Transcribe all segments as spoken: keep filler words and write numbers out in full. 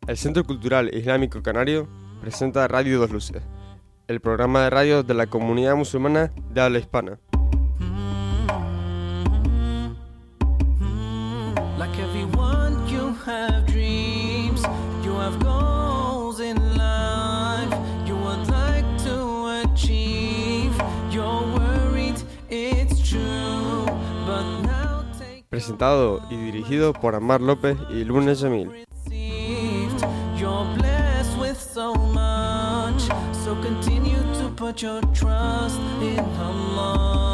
El Centro Cultural Islámico Canario presenta Radio Dos Luces, el programa de radio de la comunidad musulmana de habla hispana. Like everyone, you have dreams, you have goals in life, you would like to achieve, you're worried, it's true, but now take... Presentado y dirigido por Ammar López y Luna Jamil. You're blessed with so much, so continue to put your trust in Allah.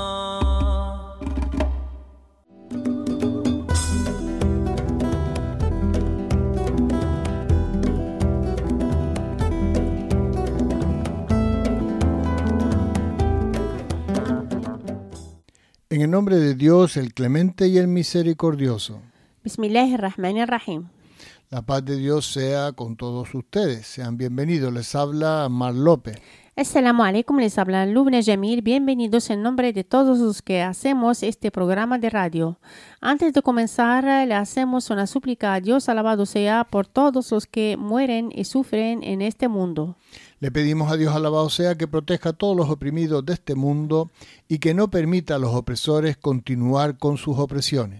En el nombre de Dios, el Clemente y el Misericordioso. Bismillahirrahmanirrahim. La paz de Dios sea con todos ustedes. Sean bienvenidos. Les habla Ammar López. Assalamu alaikum, les habla Lubna Jamil. Bienvenidos en nombre de todos los que hacemos este programa de radio. Antes de comenzar, le hacemos una súplica a Dios, alabado sea, por todos los que mueren y sufren en este mundo. Le pedimos a Dios, alabado sea, que proteja a todos los oprimidos de este mundo y que no permita a los opresores continuar con sus opresiones.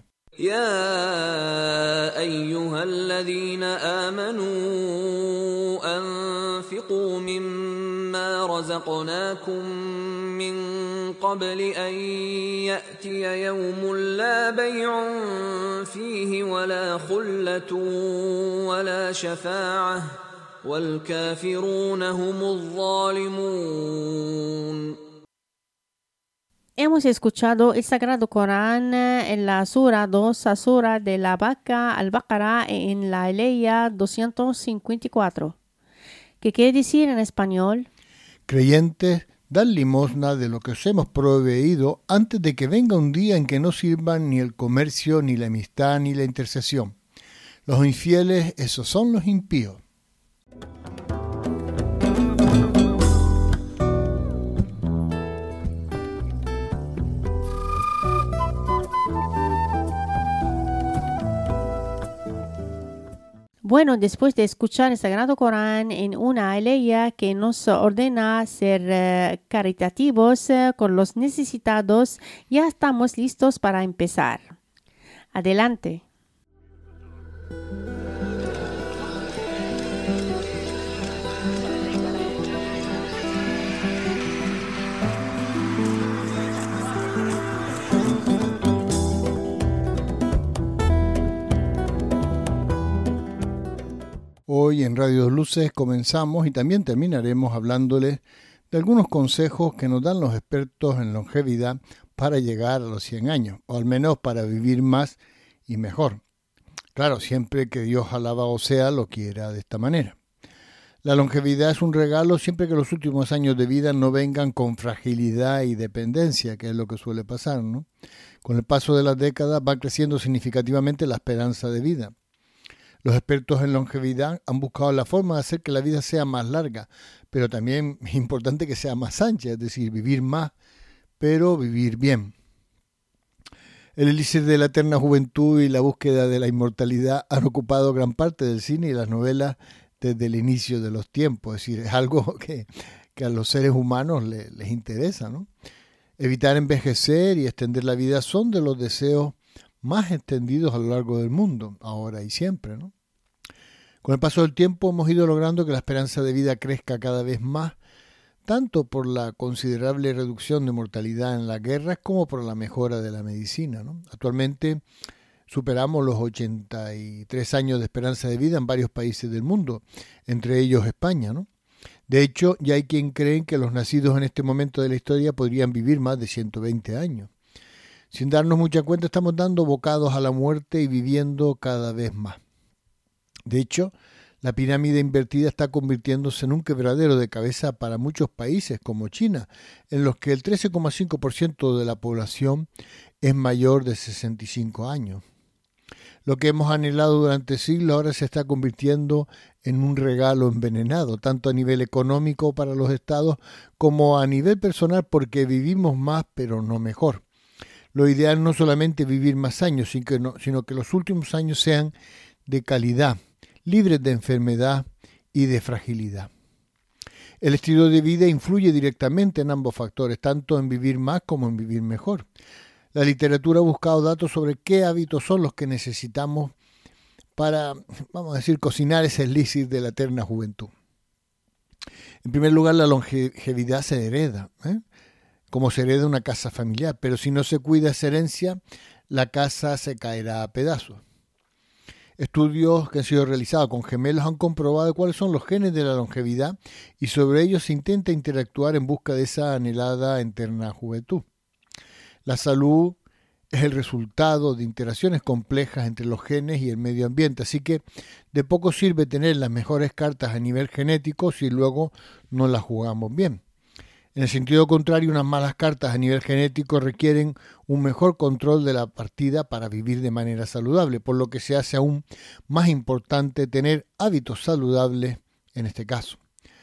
يا أيها الذين آمنوا أنفقوا مما رزقناكم من قبل أن يأتي يوم لا بيع فيه ولا خلة ولا شفاعة والكافرون هم الظالمون. Hemos escuchado el Sagrado Corán en la Sura dos, Sura de la Vaca al-Baqarah en la Aleya doscientos cincuenta y cuatro. ¿Qué quiere decir en español? Creyentes, dan limosna de lo que os hemos proveído antes de que venga un día en que no sirvan ni el comercio, ni la amistad, ni la intercesión. Los infieles, esos son los impíos. Bueno, después de escuchar el Sagrado Corán en una aleya que nos ordena ser uh, caritativos uh, con los necesitados, ya estamos listos para empezar. Adelante. Hoy en Radio Dos Luces comenzamos y también terminaremos hablándoles de algunos consejos que nos dan los expertos en longevidad para llegar a los cien años, o al menos para vivir más y mejor. Claro, siempre que Dios alabado sea lo quiera de esta manera. La longevidad es un regalo siempre que los últimos años de vida no vengan con fragilidad y dependencia, que es lo que suele pasar, ¿no? Con el paso de las décadas va creciendo significativamente la esperanza de vida. Los expertos en longevidad han buscado la forma de hacer que la vida sea más larga, pero también es importante que sea más ancha, es decir, vivir más, pero vivir bien. El elixir de la eterna juventud y la búsqueda de la inmortalidad han ocupado gran parte del cine y las novelas desde el inicio de los tiempos, es decir, es algo que, que a los seres humanos les, les interesa, ¿no? Evitar envejecer y extender la vida son de los deseos más extendidos a lo largo del mundo, ahora y siempre, ¿no? Con el paso del tiempo hemos ido logrando que la esperanza de vida crezca cada vez más, tanto por la considerable reducción de mortalidad en las guerras como por la mejora de la medicina, ¿no? Actualmente superamos los ochenta y tres años de esperanza de vida en varios países del mundo, entre ellos España, ¿no? De hecho, ya hay quien cree que los nacidos en este momento de la historia podrían vivir más de ciento veinte años. Sin darnos mucha cuenta, estamos dando bocados a la muerte y viviendo cada vez más. De hecho, la pirámide invertida está convirtiéndose en un quebradero de cabeza para muchos países como China, en los que el trece coma cinco por ciento de la población es mayor de sesenta y cinco años. Lo que hemos anhelado durante siglos ahora se está convirtiendo en un regalo envenenado, tanto a nivel económico para los estados como a nivel personal, porque vivimos más pero no mejor. Lo ideal no solamente vivir más años, sino que los últimos años sean de calidad, libres de enfermedad y de fragilidad. El estilo de vida influye directamente en ambos factores, tanto en vivir más como en vivir mejor. La literatura ha buscado datos sobre qué hábitos son los que necesitamos para, vamos a decir, cocinar ese elixir de la eterna juventud. En primer lugar, la longevidad se hereda, ¿eh? como se hereda una casa familiar, pero si no se cuida esa herencia, la casa se caerá a pedazos. Estudios que han sido realizados con gemelos han comprobado cuáles son los genes de la longevidad y sobre ellos se intenta interactuar en busca de esa anhelada eterna juventud. La salud es el resultado de interacciones complejas entre los genes y el medio ambiente, así que de poco sirve tener las mejores cartas a nivel genético si luego no las jugamos bien. En el sentido contrario, unas malas cartas a nivel genético requieren un mejor control de la partida para vivir de manera saludable, por lo que se hace aún más importante tener hábitos saludables en este caso.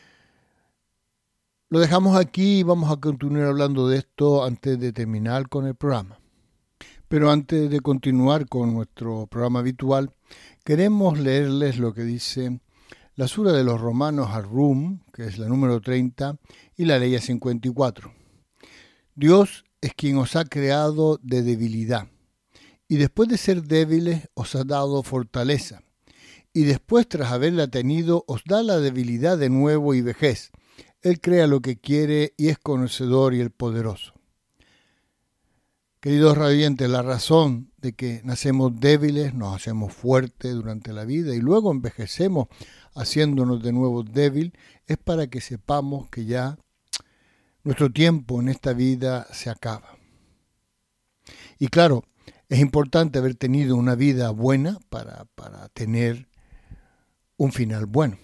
Lo dejamos aquí y vamos a continuar hablando de esto antes de terminar con el programa. Pero antes de continuar con nuestro programa habitual, queremos leerles lo que dice la Sura de los Romanos al Rum, que es la número treinta, y la ley cincuenta y cuatro. Dios es quien os ha creado de debilidad, y después de ser débiles os ha dado fortaleza, y después tras haberla tenido os da la debilidad de nuevo y vejez. Él crea lo que quiere y es conocedor y el poderoso. Queridos radioyentes, la razón de que nacemos débiles, nos hacemos fuertes durante la vida y luego envejecemos haciéndonos de nuevo débil, es para que sepamos que ya nuestro tiempo en esta vida se acaba. Y claro, es importante haber tenido una vida buena para, para tener un final bueno.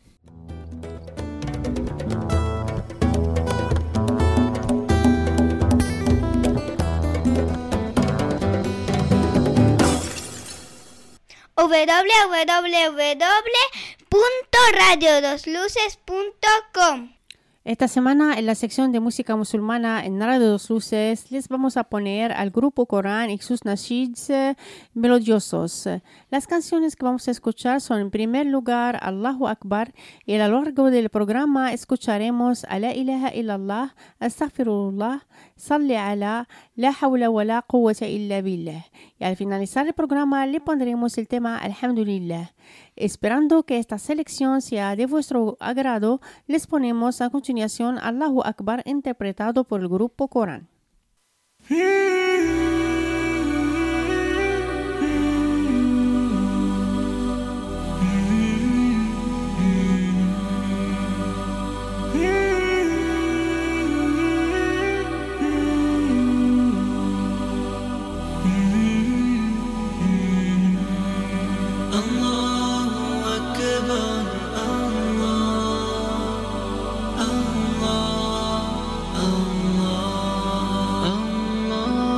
doble u doble u doble u punto radio dos luces punto com. Esta semana en la sección de música musulmana en Radio Dos Luces les vamos a poner al grupo Corán y sus nashids eh, melodiosos. Las canciones que vamos a escuchar son en primer lugar Allahu Akbar y a lo largo del programa escucharemos a La ilaha illallah, Astaghfirullah, Salli ala, La hawla wa la quwwata illa billah. Y al finalizar el programa le pondremos el tema Alhamdulillah. Esperando que esta selección sea de vuestro agrado, les ponemos a continuación Allahu Akbar interpretado por el grupo Corán. Allah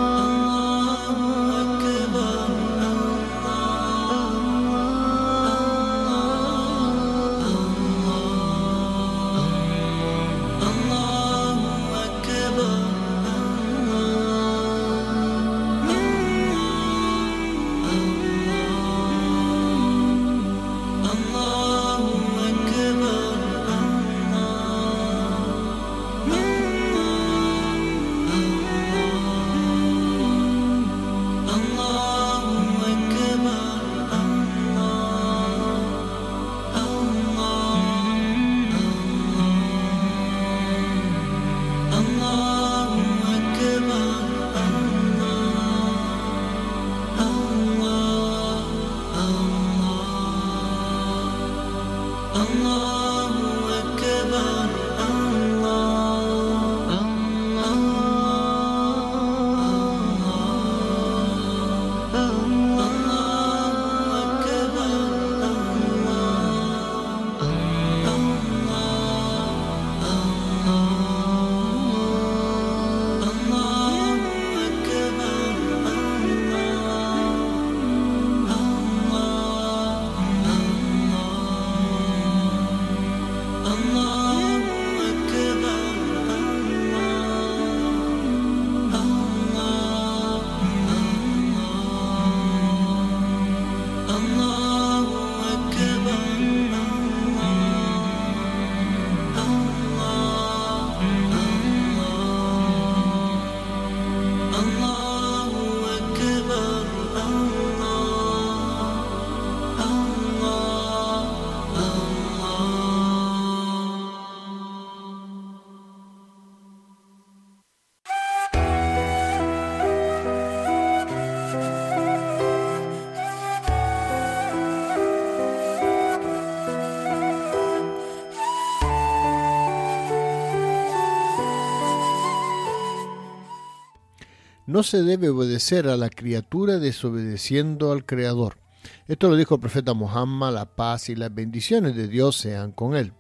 no se debe obedecer a la criatura desobedeciendo al Creador. Esto lo dijo el profeta Muhammad, la paz y las bendiciones de Dios sean con él.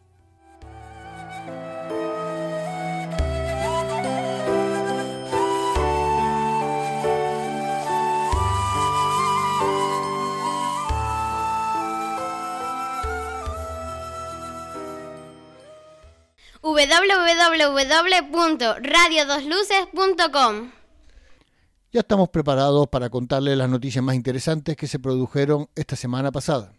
w w w punto radio dos luces punto com. Ya estamos preparados para contarles las noticias más interesantes que se produjeron esta semana pasada.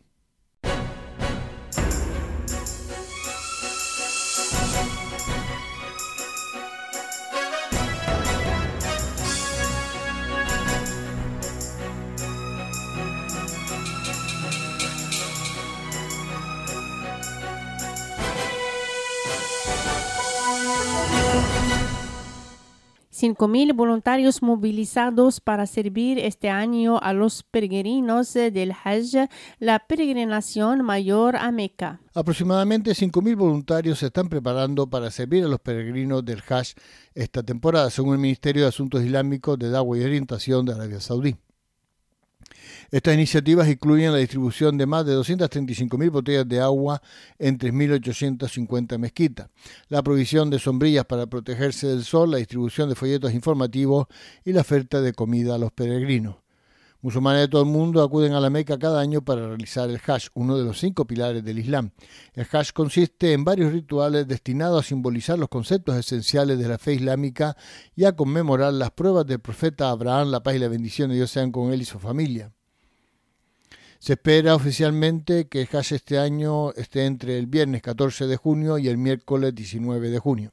cinco mil voluntarios movilizados para servir este año a los peregrinos del Hajj, la peregrinación mayor a Meca. Aproximadamente cinco mil voluntarios se están preparando para servir a los peregrinos del Hajj esta temporada, según el Ministerio de Asuntos Islámicos de Dawah y Orientación de Arabia Saudí. Estas iniciativas incluyen la distribución de más de doscientas treinta y cinco mil botellas de agua en tres mil ochocientas cincuenta mezquitas, la provisión de sombrillas para protegerse del sol, la distribución de folletos informativos y la oferta de comida a los peregrinos. Musulmanes de todo el mundo acuden a la Meca cada año para realizar el Hajj, uno de los cinco pilares del Islam. El Hajj consiste en varios rituales destinados a simbolizar los conceptos esenciales de la fe islámica y a conmemorar las pruebas del profeta Abraham, la paz y la bendición de Dios sean con él y su familia. Se espera oficialmente que el Hajj este año esté entre el viernes catorce de junio y el miércoles diecinueve de junio.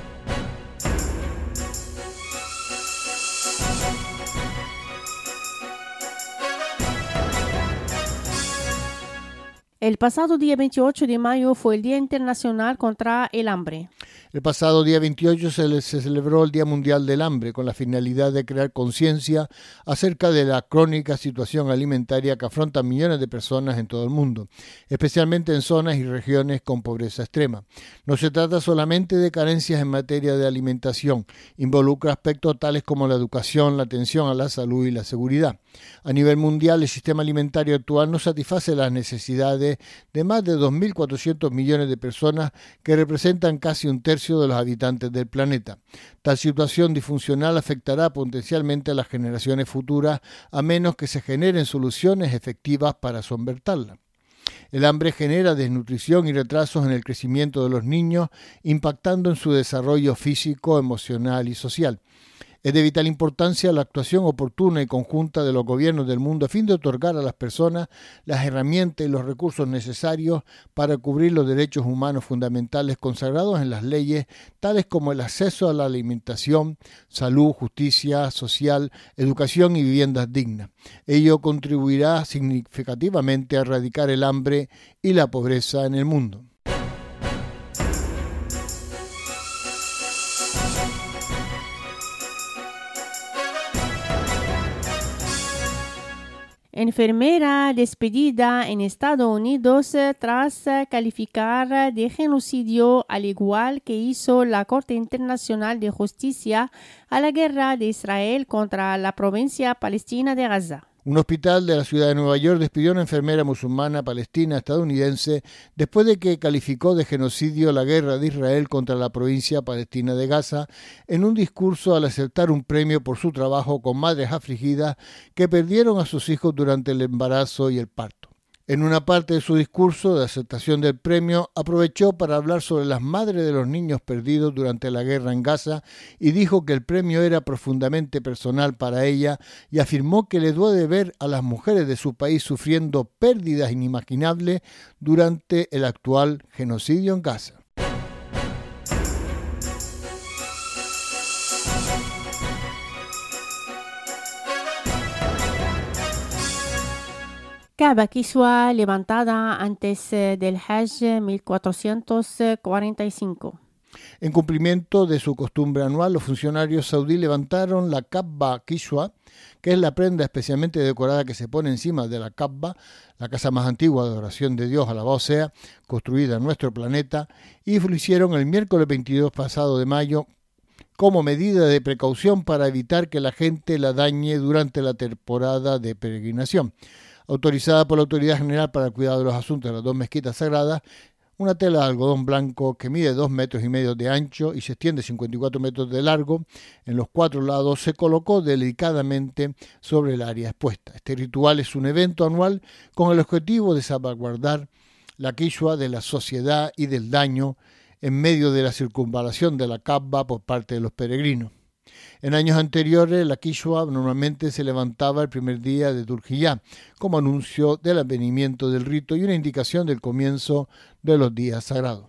El pasado día veintiocho de mayo fue el Día Internacional contra el Hambre. El pasado día veintiocho se, se celebró el Día Mundial del Hambre con la finalidad de crear conciencia acerca de la crónica situación alimentaria que afrontan millones de personas en todo el mundo, especialmente en zonas y regiones con pobreza extrema. No se trata solamente de carencias en materia de alimentación, involucra aspectos tales como la educación, la atención a la salud y la seguridad. A nivel mundial, el sistema alimentario actual no satisface las necesidades de más de dos mil cuatrocientos millones de personas que representan casi un tercio de los habitantes del planeta. Tal situación disfuncional afectará potencialmente a las generaciones futuras a menos que se generen soluciones efectivas para solventarla. El hambre genera desnutrición y retrasos en el crecimiento de los niños, impactando en su desarrollo físico, emocional y social. Es de vital importancia la actuación oportuna y conjunta de los gobiernos del mundo a fin de otorgar a las personas las herramientas y los recursos necesarios para cubrir los derechos humanos fundamentales consagrados en las leyes, tales como el acceso a la alimentación, salud, justicia social, educación y viviendas dignas. Ello contribuirá significativamente a erradicar el hambre y la pobreza en el mundo. Enfermera despedida en Estados Unidos tras calificar de genocidio, al igual que hizo la Corte Internacional de Justicia, a la guerra de Israel contra la provincia palestina de Gaza. Un hospital de la ciudad de Nueva York despidió a una enfermera musulmana palestina estadounidense después de que calificó de genocidio la guerra de Israel contra la provincia palestina de Gaza en un discurso al aceptar un premio por su trabajo con madres afligidas que perdieron a sus hijos durante el embarazo y el parto. En una parte de su discurso de aceptación del premio, aprovechó para hablar sobre las madres de los niños perdidos durante la guerra en Gaza y dijo que el premio era profundamente personal para ella y afirmó que le duele ver a las mujeres de su país sufriendo pérdidas inimaginables durante el actual genocidio en Gaza. Kaaba Kiswa levantada antes del Hajj mil cuatrocientos cuarenta y cinco. En cumplimiento de su costumbre anual, los funcionarios saudí levantaron la Kaaba Kiswa, que es la prenda especialmente decorada que se pone encima de la Kaaba, la casa más antigua de adoración de Dios, alabado sea, construida en nuestro planeta, y lo hicieron el miércoles veintidós pasado de mayo, como medida de precaución para evitar que la gente la dañe durante la temporada de peregrinación. Autorizada por la Autoridad General para el Cuidado de los Asuntos de las dos mezquitas sagradas, una tela de algodón blanco que mide dos metros y medio de ancho y se extiende cincuenta y cuatro metros de largo en los cuatro lados se colocó delicadamente sobre el área expuesta. Este ritual es un evento anual con el objetivo de salvaguardar la quichua de la sociedad y del daño en medio de la circunvalación de la Kaaba por parte de los peregrinos. En años anteriores, la quichua normalmente se levantaba el primer día de Dhul Hijjah como anuncio del advenimiento del rito y una indicación del comienzo de los días sagrados.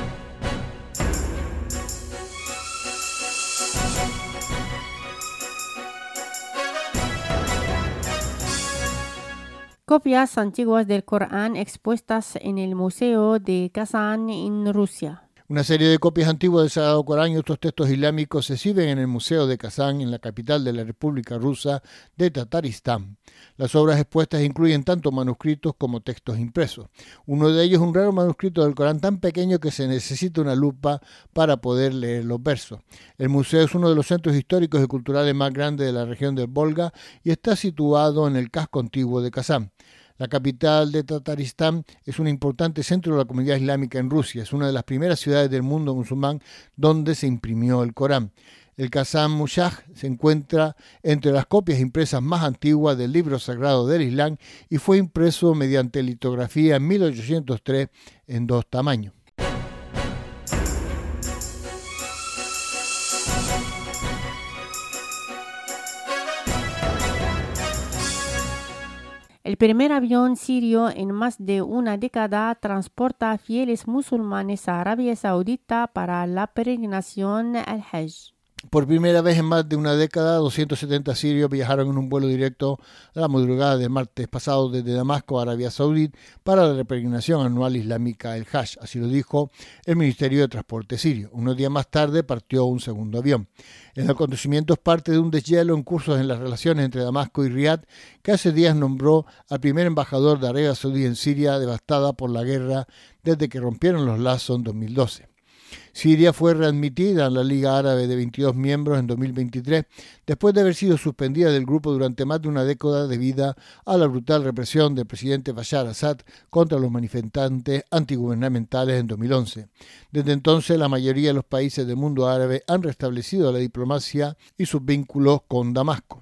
Copias antiguas del Corán expuestas en el Museo de Kazán en Rusia. Una serie de copias antiguas del Sagrado Corán y otros textos islámicos se exhiben en el Museo de Kazán, en la capital de la República Rusa de Tataristán. Las obras expuestas incluyen tanto manuscritos como textos impresos. Uno de ellos es un raro manuscrito del Corán tan pequeño que se necesita una lupa para poder leer los versos. El museo es uno de los centros históricos y culturales más grandes de la región del Volga y está situado en el casco antiguo de Kazán. La capital de Tataristán es un importante centro de la comunidad islámica en Rusia. Es una de las primeras ciudades del mundo musulmán donde se imprimió el Corán. El Kazán Mushaf se encuentra entre las copias impresas más antiguas del libro sagrado del Islam y fue impreso mediante litografía en mil ochocientos tres en dos tamaños. El primer avión sirio en más de una década transporta fieles musulmanes a Arabia Saudita para la peregrinación al Hajj. Por primera vez en más de una década, doscientos setenta sirios viajaron en un vuelo directo a la madrugada del martes pasado desde Damasco a Arabia Saudita para la peregrinación anual islámica el Hajj. Así lo dijo el Ministerio de Transporte sirio. Unos días más tarde partió un segundo avión. El acontecimiento es parte de un deshielo en curso en las relaciones entre Damasco y Riad, que hace días nombró al primer embajador de Arabia Saudí en Siria, devastada por la guerra desde que rompieron los lazos en dos mil doce. Siria fue readmitida en la Liga Árabe de veintidós miembros en dos mil veintitrés, después de haber sido suspendida del grupo durante más de una década debido a la brutal represión del presidente Bashar Assad contra los manifestantes antigubernamentales en dos mil once. Desde entonces, la mayoría de los países del mundo árabe han restablecido la diplomacia y sus vínculos con Damasco.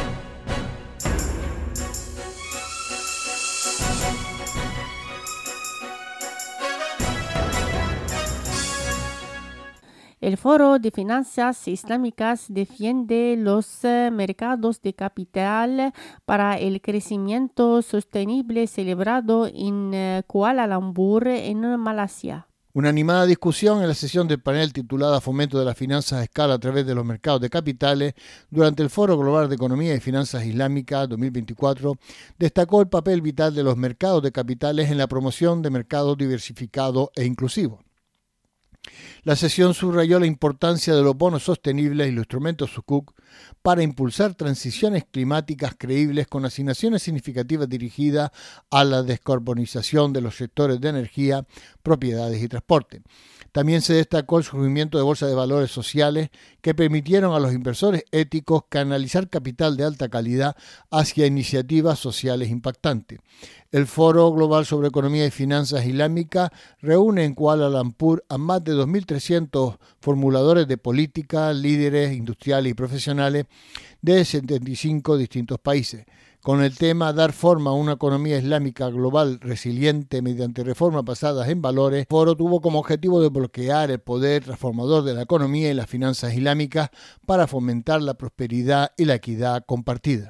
El Foro de Finanzas Islámicas defiende los eh, mercados de capital para el crecimiento sostenible celebrado en eh, Kuala Lumpur, en Malasia. Una animada discusión en la sesión del panel titulada Fomento de las finanzas a escala a través de los mercados de capitales durante el Foro Global de Economía y Finanzas Islámicas dos mil veinticuatro destacó el papel vital de los mercados de capitales en la promoción de mercados diversificados e inclusivos. La sesión subrayó la importancia de los bonos sostenibles y los instrumentos Sukuk para impulsar transiciones climáticas creíbles con asignaciones significativas dirigidas a la descarbonización de los sectores de energía, propiedades y transporte. También se destacó el surgimiento de bolsas de valores sociales que permitieron a los inversores éticos canalizar capital de alta calidad hacia iniciativas sociales impactantes. El Foro Global sobre Economía y Finanzas Islámicas reúne en Kuala Lumpur a más de dos mil trescientos formuladores de política, líderes industriales y profesionales de setenta y cinco distintos países. Con el tema Dar forma a una economía islámica global resiliente mediante reformas basadas en valores, el foro tuvo como objetivo desbloquear el poder transformador de la economía y las finanzas islámicas para fomentar la prosperidad y la equidad compartida.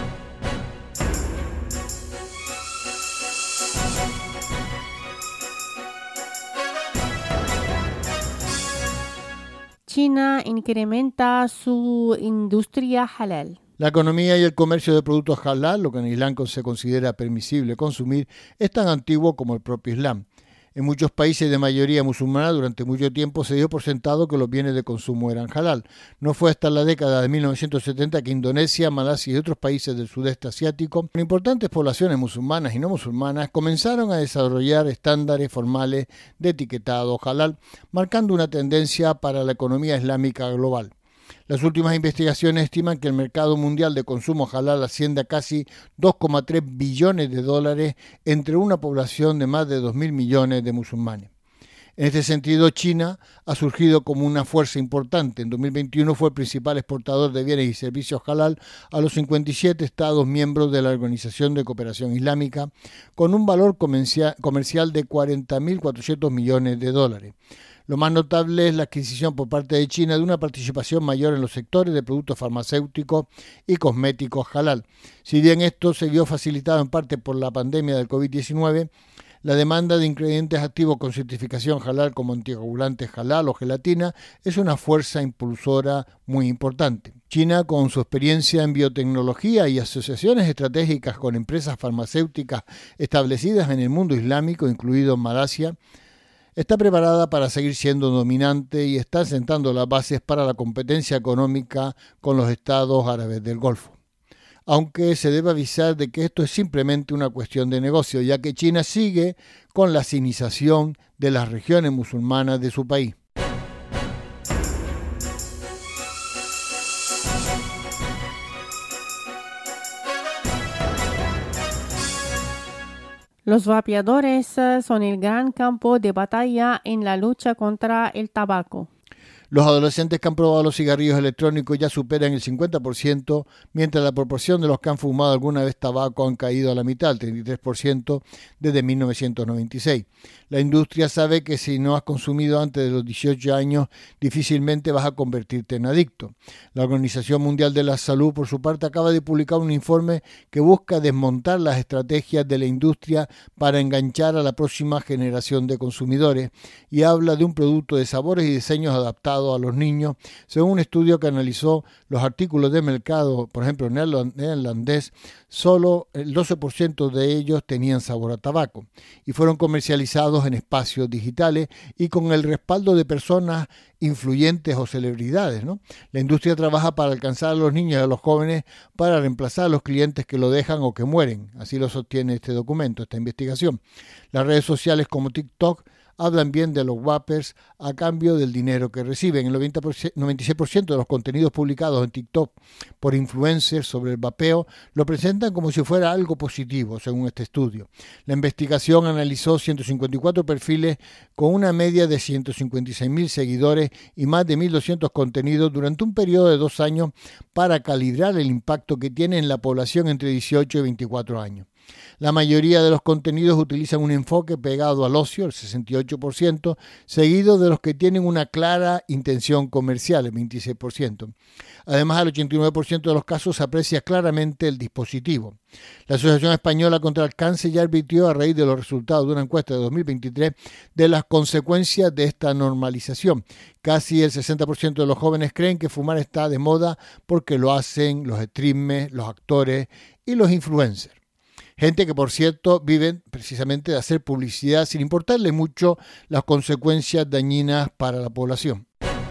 China incrementa su industria halal. La economía y el comercio de productos halal, lo que en Islam se considera permisible consumir, es tan antiguo como el propio Islam. En muchos países de mayoría musulmana durante mucho tiempo se dio por sentado que los bienes de consumo eran halal. No fue hasta la década de mil novecientos setenta que Indonesia, Malasia y otros países del sudeste asiático, con importantes poblaciones musulmanas y no musulmanas, comenzaron a desarrollar estándares formales de etiquetado halal, marcando una tendencia para la economía islámica global. Las últimas investigaciones estiman que el mercado mundial de consumo halal asciende a casi dos coma tres billones de dólares entre una población de más de dos mil millones de musulmanes. En este sentido, China ha surgido como una fuerza importante. En dos mil veintiuno fue el principal exportador de bienes y servicios halal a los cincuenta y siete estados miembros de la Organización de Cooperación Islámica, con un valor comercial de cuarenta mil cuatrocientos millones de dólares. Lo más notable es la adquisición por parte de China de una participación mayor en los sectores de productos farmacéuticos y cosméticos halal. Si bien esto se vio facilitado en parte por la pandemia del covid diecinueve, la demanda de ingredientes activos con certificación halal como anticoagulantes halal o gelatina es una fuerza impulsora muy importante. China, con su experiencia en biotecnología y asociaciones estratégicas con empresas farmacéuticas establecidas en el mundo islámico, incluido Malasia, está preparada para seguir siendo dominante y está sentando las bases para la competencia económica con los estados árabes del Golfo. Aunque se debe avisar de que esto es simplemente una cuestión de negocio, ya que China sigue con la sinización de las regiones musulmanas de su país. Los vapeadores son el gran campo de batalla en la lucha contra el tabaco. Los adolescentes que han probado los cigarrillos electrónicos ya superan el cincuenta por ciento, mientras la proporción de los que han fumado alguna vez tabaco han caído a la mitad, al treinta y tres por ciento desde mil novecientos noventa y seis. La industria sabe que si no has consumido antes de los dieciocho años, difícilmente vas a convertirte en adicto. La Organización Mundial de la Salud, por su parte, acaba de publicar un informe que busca desmontar las estrategias de la industria para enganchar a la próxima generación de consumidores y habla de un producto de sabores y diseños adaptados a los niños, según un estudio que analizó los artículos de mercado, por ejemplo, neerlandés, solo el doce por ciento de ellos tenían sabor a tabaco y fueron comercializados en espacios digitales y con el respaldo de personas influyentes o celebridades, ¿no? La industria trabaja para alcanzar a los niños y a los jóvenes para reemplazar a los clientes que lo dejan o que mueren, así lo sostiene este documento, esta investigación. Las redes sociales como TikTok hablan bien de los vapers a cambio del dinero que reciben. El noventa por ciento, noventa y seis por ciento de los contenidos publicados en TikTok por influencers sobre el vapeo lo presentan como si fuera algo positivo, según este estudio. La investigación analizó ciento cincuenta y cuatro perfiles con una media de ciento cincuenta y seis mil seguidores y más de mil doscientos contenidos durante un periodo de dos años para calibrar el impacto que tiene en la población entre dieciocho y veinticuatro años. La mayoría de los contenidos utilizan un enfoque pegado al ocio, el sesenta y ocho por ciento, seguido de los que tienen una clara intención comercial, el veintiséis por ciento. Además, al ochenta y nueve por ciento de los casos se aprecia claramente el dispositivo. La Asociación Española contra el Cáncer ya advirtió, a raíz de los resultados de una encuesta de dos mil veintitrés, de las consecuencias de esta normalización. Casi el sesenta por ciento de los jóvenes creen que fumar está de moda porque lo hacen los streamers, los actores y los influencers. Gente que, por cierto, viven precisamente de hacer publicidad sin importarle mucho las consecuencias dañinas para la población.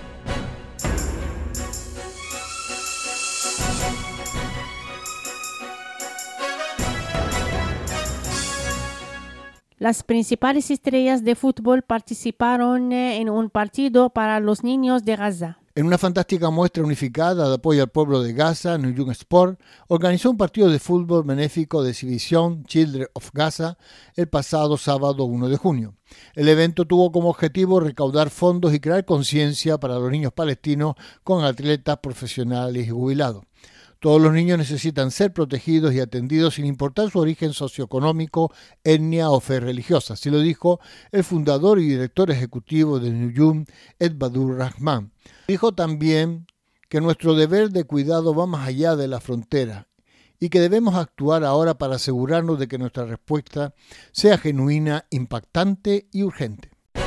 Las principales estrellas de fútbol participaron en un partido para los niños de Gaza. En una fantástica muestra unificada de apoyo al pueblo de Gaza, Nuyum Sport organizó un partido de fútbol benéfico de exhibición Children of Gaza el pasado sábado uno de junio. El evento tuvo como objetivo recaudar fondos y crear conciencia para los niños palestinos con atletas profesionales y jubilados. Todos los niños necesitan ser protegidos y atendidos sin importar su origen socioeconómico, etnia o fe religiosa, así lo dijo el fundador y director ejecutivo de Nuyum, Ed Badur Rahman. Dijo también que nuestro deber de cuidado va más allá de la frontera y que debemos actuar ahora para asegurarnos de que nuestra respuesta sea genuina, impactante y urgente.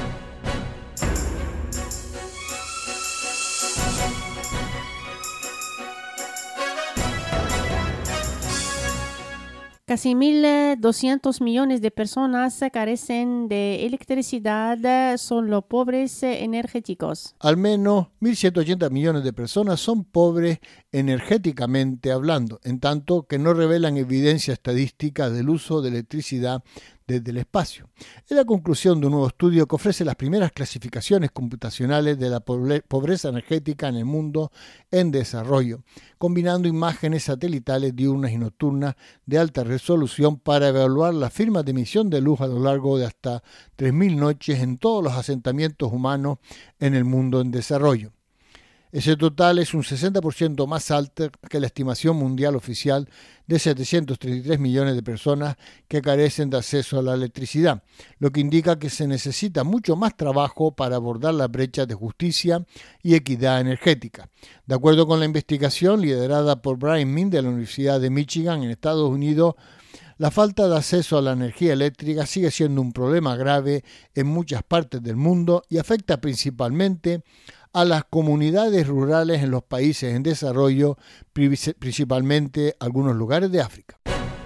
Casi mil doscientos millones de personas carecen de electricidad, son los pobres energéticos. Al menos mil ciento ochenta millones de personas son pobres energéticamente hablando, en tanto que no revelan evidencia estadística del uso de electricidad desde el espacio. Es la conclusión de un nuevo estudio que ofrece las primeras clasificaciones computacionales de la pobreza energética en el mundo en desarrollo, combinando imágenes satelitales diurnas y nocturnas de alta resolución para evaluar las firmas de emisión de luz a lo largo de hasta tres mil noches en todos los asentamientos humanos en el mundo en desarrollo. Ese total es un sesenta por ciento más alto que la estimación mundial oficial de setecientos treinta y tres millones de personas que carecen de acceso a la electricidad, lo que indica que se necesita mucho más trabajo para abordar las brechas de justicia y equidad energética. De acuerdo con la investigación liderada por Brian Min de la Universidad de Michigan en Estados Unidos, la falta de acceso a la energía eléctrica sigue siendo un problema grave en muchas partes del mundo y afecta principalmente a las comunidades rurales en los países en desarrollo, principalmente algunos lugares de África.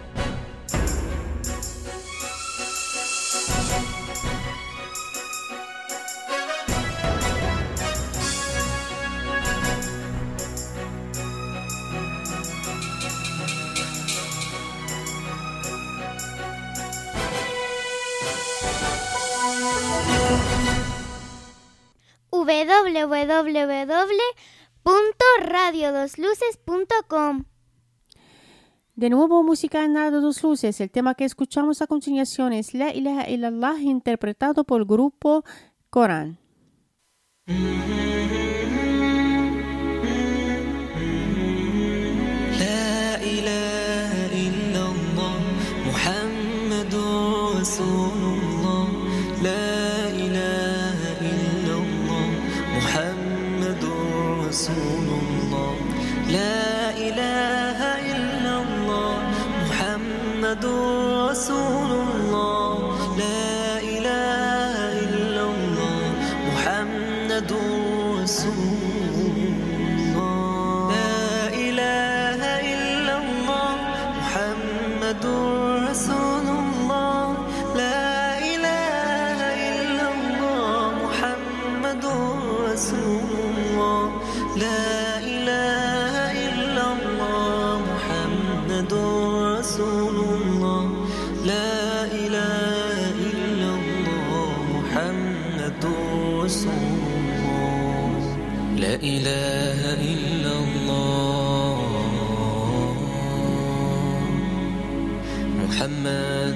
w w w punto radio dos luces punto com. De nuevo, música en Radio Dos Luces. El tema que escuchamos a continuación es La ilaha illallah, interpretado por el grupo Corán. La ilaha illallah, Muhammadur Rasulullah. La ilaha illallah, Muhammadur Rasulullah. La ilaha illallah, Muhammadur Rasulullah. La ilaha illallah, Muhammadur Rasulullah. La ilaha illallah, Muhammadur Rasulullah. La ilaha illallah, Muhammadur Rasulullah. La ilaha illallah, Muhammadur Rasulullah. La ilaha illallah, Muhammadur Rasulullah. La ilaha illallah, Muhammad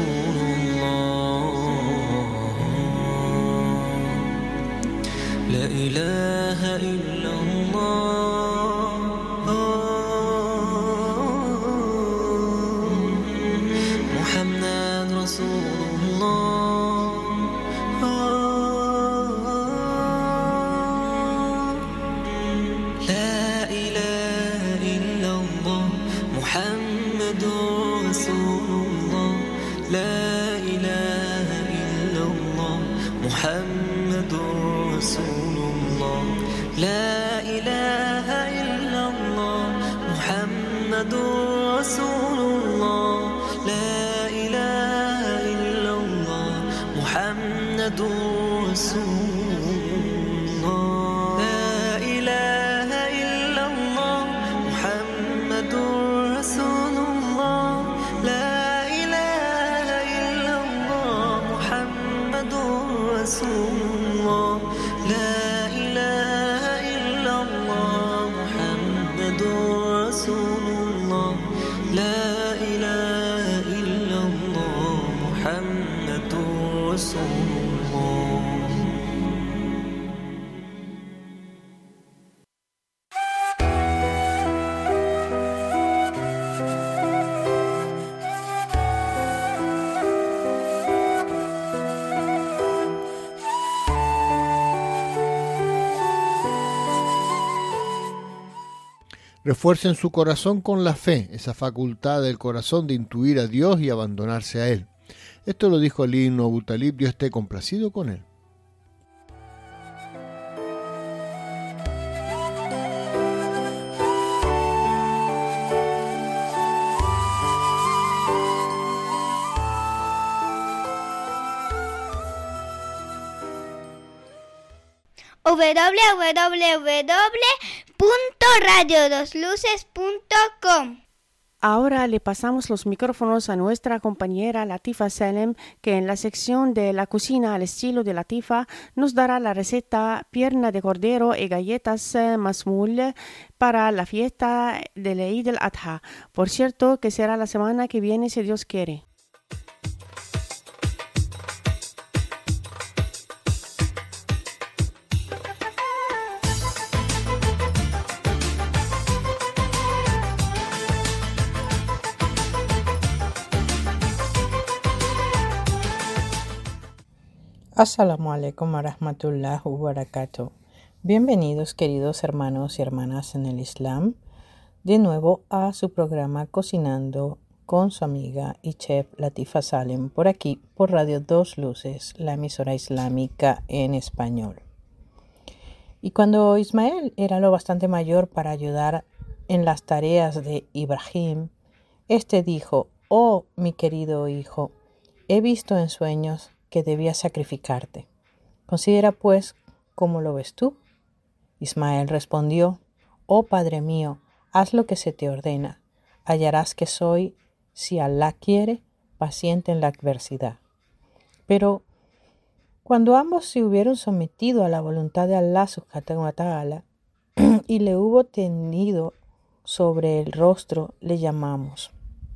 Rasulullah. La ilaha illallah, Muhammad Rasulullah. La ilaha illallah, Muhammadur Rasulullah. La ilaha illallah, Muhammadur Rasulullah. La ilaha illallah, Muhammadur Rasulullah. La ilaha illallah, Muhammadur Rasulullah. La ilaha illallah, Muhammadur Rasulullah. La ilaha illallah, Muhammadur Rasulullah. La ilaha illallah, Muhammadur Rasulullah. La ilaha illallah, Muhammadur Rasulullah. Refuercen su corazón con la fe, esa facultad del corazón de intuir a Dios y abandonarse a Él. Esto lo dijo el himno Abu Talib, Dios esté complacido con él. w w w punto radio dos luces punto com. Ahora le pasamos los micrófonos a nuestra compañera Latifa Salem, que en la sección de la cocina al estilo de Latifa nos dará la receta pierna de cordero y galletas eh, masmul para la fiesta del Eid al-Adha. Por cierto, que será la semana que viene si Dios quiere. Assalamu alaikum wa rahmatullahi wa barakatuh. Bienvenidos, queridos hermanos y hermanas en el Islam, de nuevo a su programa Cocinando con su amiga y chef Latifa Salem, por aquí, por Radio Dos Luces, la emisora islámica en español. Y cuando Ismael era lo bastante mayor para ayudar en las tareas de Ibrahim, este dijo: «Oh, mi querido hijo, he visto en sueños que debías sacrificarte. Considera pues cómo lo ves tú». Ismael respondió: «Oh Padre mío, haz lo que se te ordena. Hallarás que soy, si Allah quiere, paciente en la adversidad». Pero cuando ambos se hubieron sometido a la voluntad de Allah subhanahu wa ta'ala y le hubo tendido sobre el rostro, le llamamos: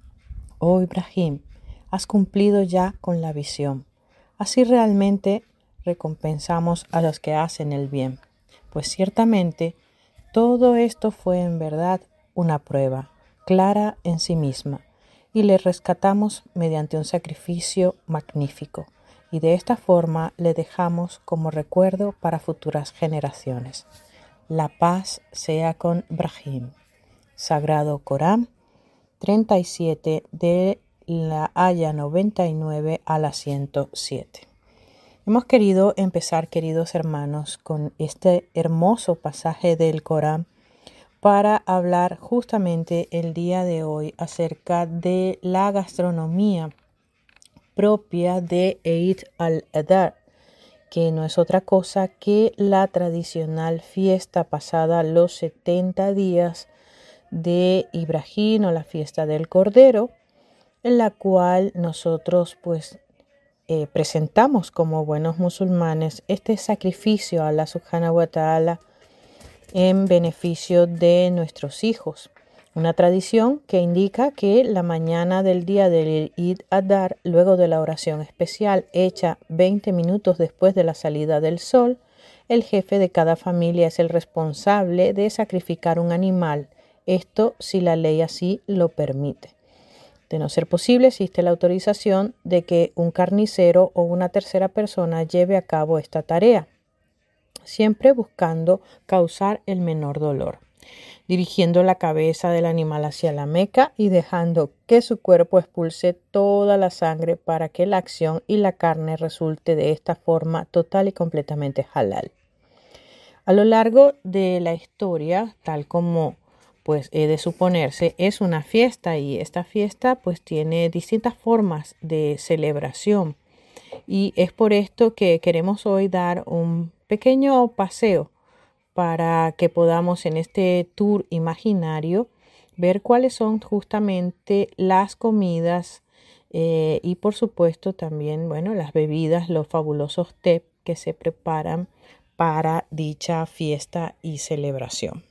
«Oh Ibrahim, has cumplido ya con la visión. Así realmente recompensamos a los que hacen el bien, pues ciertamente todo esto fue en verdad una prueba clara en sí misma, y le rescatamos mediante un sacrificio magnífico, y de esta forma le dejamos como recuerdo para futuras generaciones. La paz sea con Ibrahim». Sagrado Corán treinta y siete de la aya noventa y nueve a la ciento siete. Hemos querido empezar, queridos hermanos, con este hermoso pasaje del Corán para hablar justamente el día de hoy acerca de la gastronomía propia de Eid al-Adha, que no es otra cosa que la tradicional fiesta pasada los setenta días de Ibrahim, o la fiesta del Cordero, en la cual nosotros pues eh, presentamos como buenos musulmanes este sacrificio a Allah subhanahu wa ta'ala en beneficio de nuestros hijos. Una tradición que indica que la mañana del día del Eid al-Adha, luego de la oración especial hecha veinte minutos después de la salida del sol, el jefe de cada familia es el responsable de sacrificar un animal, esto si la ley así lo permite. De no ser posible, existe la autorización de que un carnicero o una tercera persona lleve a cabo esta tarea, siempre buscando causar el menor dolor, dirigiendo la cabeza del animal hacia la Meca y dejando que su cuerpo expulse toda la sangre para que la acción y la carne resulte de esta forma total y completamente halal. A lo largo de la historia, tal como pues he de suponerse, es una fiesta, y esta fiesta pues tiene distintas formas de celebración, y es por esto que queremos hoy dar un pequeño paseo para que podamos en este tour imaginario ver cuáles son justamente las comidas eh, y por supuesto también, bueno, las bebidas, los fabulosos té que se preparan para dicha fiesta y celebración.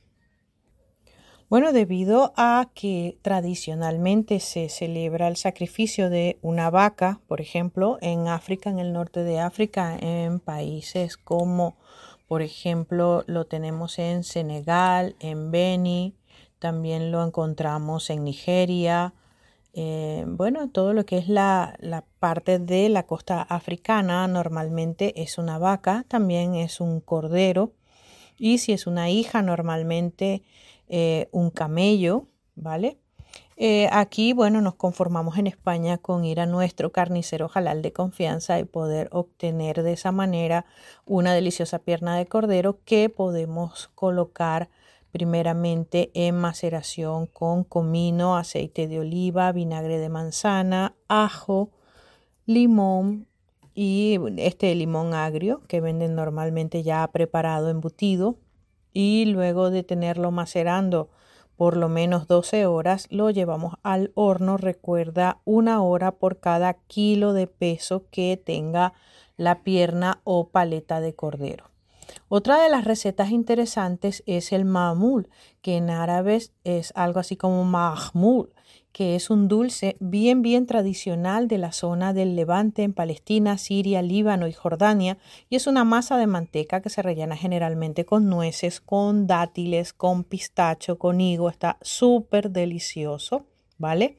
Bueno, debido a que tradicionalmente se celebra el sacrificio de una vaca, por ejemplo, en África, en el norte de África, en países como, por ejemplo, lo tenemos en Senegal, en Beni, también lo encontramos en Nigeria, eh, bueno, todo lo que es la, la parte de la costa africana normalmente es una vaca, también es un cordero, y si es una hija normalmente Eh, un camello, ¿vale? Eh, aquí, bueno, nos conformamos en España con ir a nuestro carnicero halal de confianza y poder obtener de esa manera una deliciosa pierna de cordero que podemos colocar primeramente en maceración con comino, aceite de oliva, vinagre de manzana, ajo, limón y este limón agrio que venden normalmente ya preparado, embutido. Y luego de tenerlo macerando por lo menos doce horas, lo llevamos al horno. Recuerda, una hora por cada kilo de peso que tenga la pierna o paleta de cordero. Otra de las recetas interesantes es el ma'mul, que en árabe es algo así como mahmul, que es un dulce bien bien tradicional de la zona del Levante en Palestina, Siria, Líbano y Jordania, y es una masa de manteca que se rellena generalmente con nueces, con dátiles, con pistacho, con higo. Está súper delicioso, ¿vale?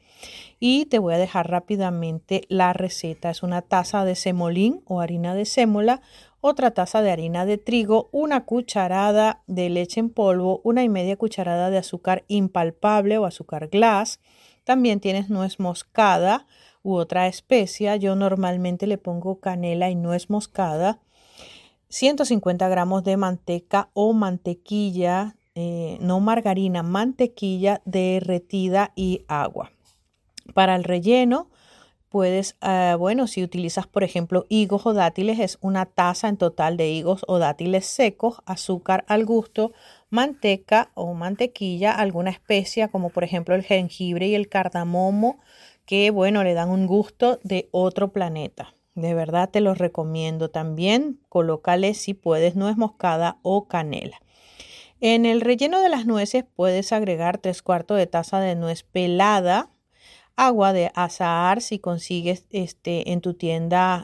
Y te voy a dejar rápidamente la receta. Es una taza de semolín o harina de sémola, otra taza de harina de trigo, una cucharada de leche en polvo, una y media cucharada de azúcar impalpable o azúcar glass. También tienes nuez moscada u otra especia. Yo normalmente le pongo canela y nuez moscada. ciento cincuenta gramos de manteca o mantequilla, eh, no margarina, mantequilla derretida y agua. Para el relleno, puedes, uh, bueno, si utilizas, por ejemplo, higos o dátiles, es una taza en total de higos o dátiles secos, azúcar al gusto, manteca o mantequilla, alguna especia como por ejemplo el jengibre y el cardamomo, que bueno, le dan un gusto de otro planeta. De verdad te los recomiendo. También colócale, si puedes, nuez moscada o canela. En el relleno de las nueces puedes agregar tres cuartos de taza de nuez pelada, agua de azahar si consigues este, en tu tienda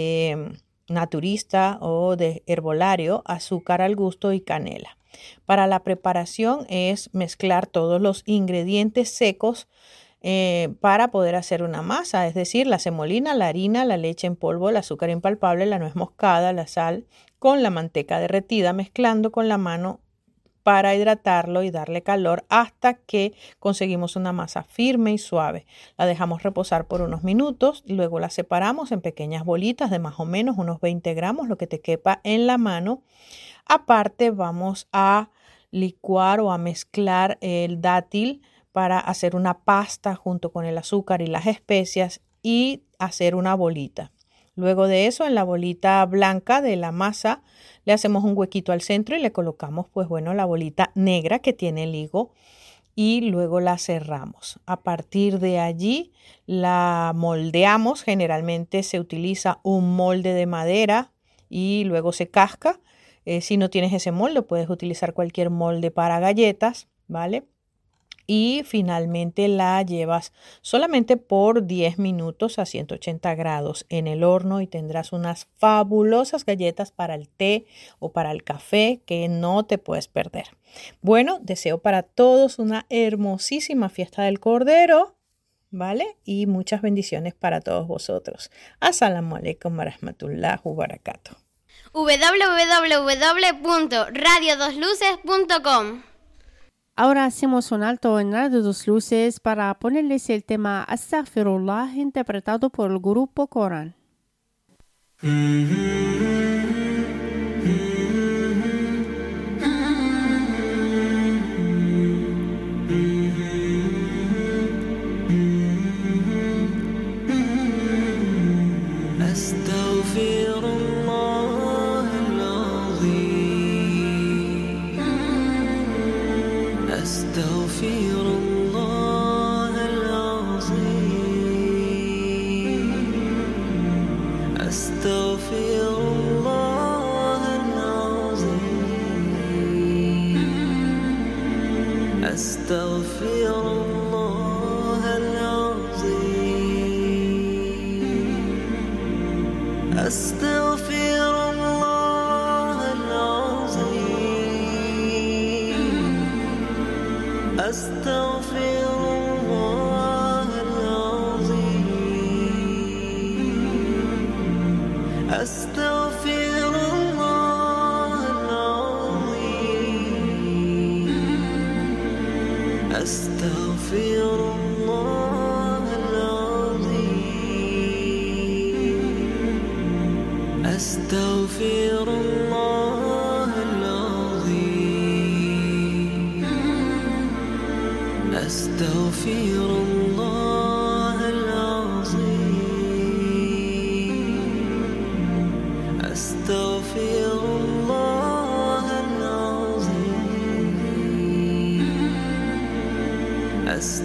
de naturista o de herbolario, azúcar al gusto y canela. Para la preparación es mezclar todos los ingredientes secos eh, para poder hacer una masa, es decir, la semolina, la harina, la leche en polvo, el azúcar impalpable, la nuez moscada, la sal con la manteca derretida, mezclando con la mano para hidratarlo y darle calor hasta que conseguimos una masa firme y suave. La dejamos reposar por unos minutos, luego la separamos en pequeñas bolitas de más o menos unos veinte gramos, lo que te quepa en la mano. Aparte vamos a licuar o a mezclar el dátil para hacer una pasta junto con el azúcar y las especias y hacer una bolita. Luego de eso, en la bolita blanca de la masa le hacemos un huequito al centro y le colocamos, pues bueno, la bolita negra que tiene el higo y luego la cerramos. A partir de allí la moldeamos. Generalmente se utiliza un molde de madera y luego se casca. Eh, si no tienes ese molde, puedes utilizar cualquier molde para galletas, ¿vale? Y finalmente la llevas solamente por diez minutos a ciento ochenta grados en el horno y tendrás unas fabulosas galletas para el té o para el café que no te puedes perder. Bueno, deseo para todos una hermosísima fiesta del Cordero, ¿vale? Y muchas bendiciones para todos vosotros. As-salamu alaykum wa rahmatullahi wa barakatuh. w w w punto radio dos luces punto com. Ahora hacemos un alto en Radio Dos Luces para ponerles el tema Astaghfirullah interpretado por el grupo Corán.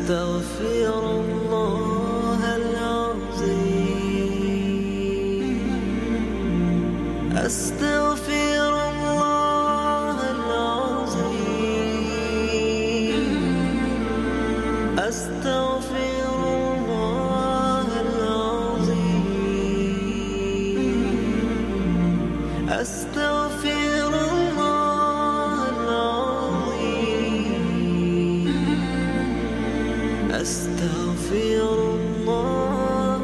أستغفر الله العظيم أستغفر الله العظيم أستغفر الله العظيم أستغفر الله العظيم أستغفر الله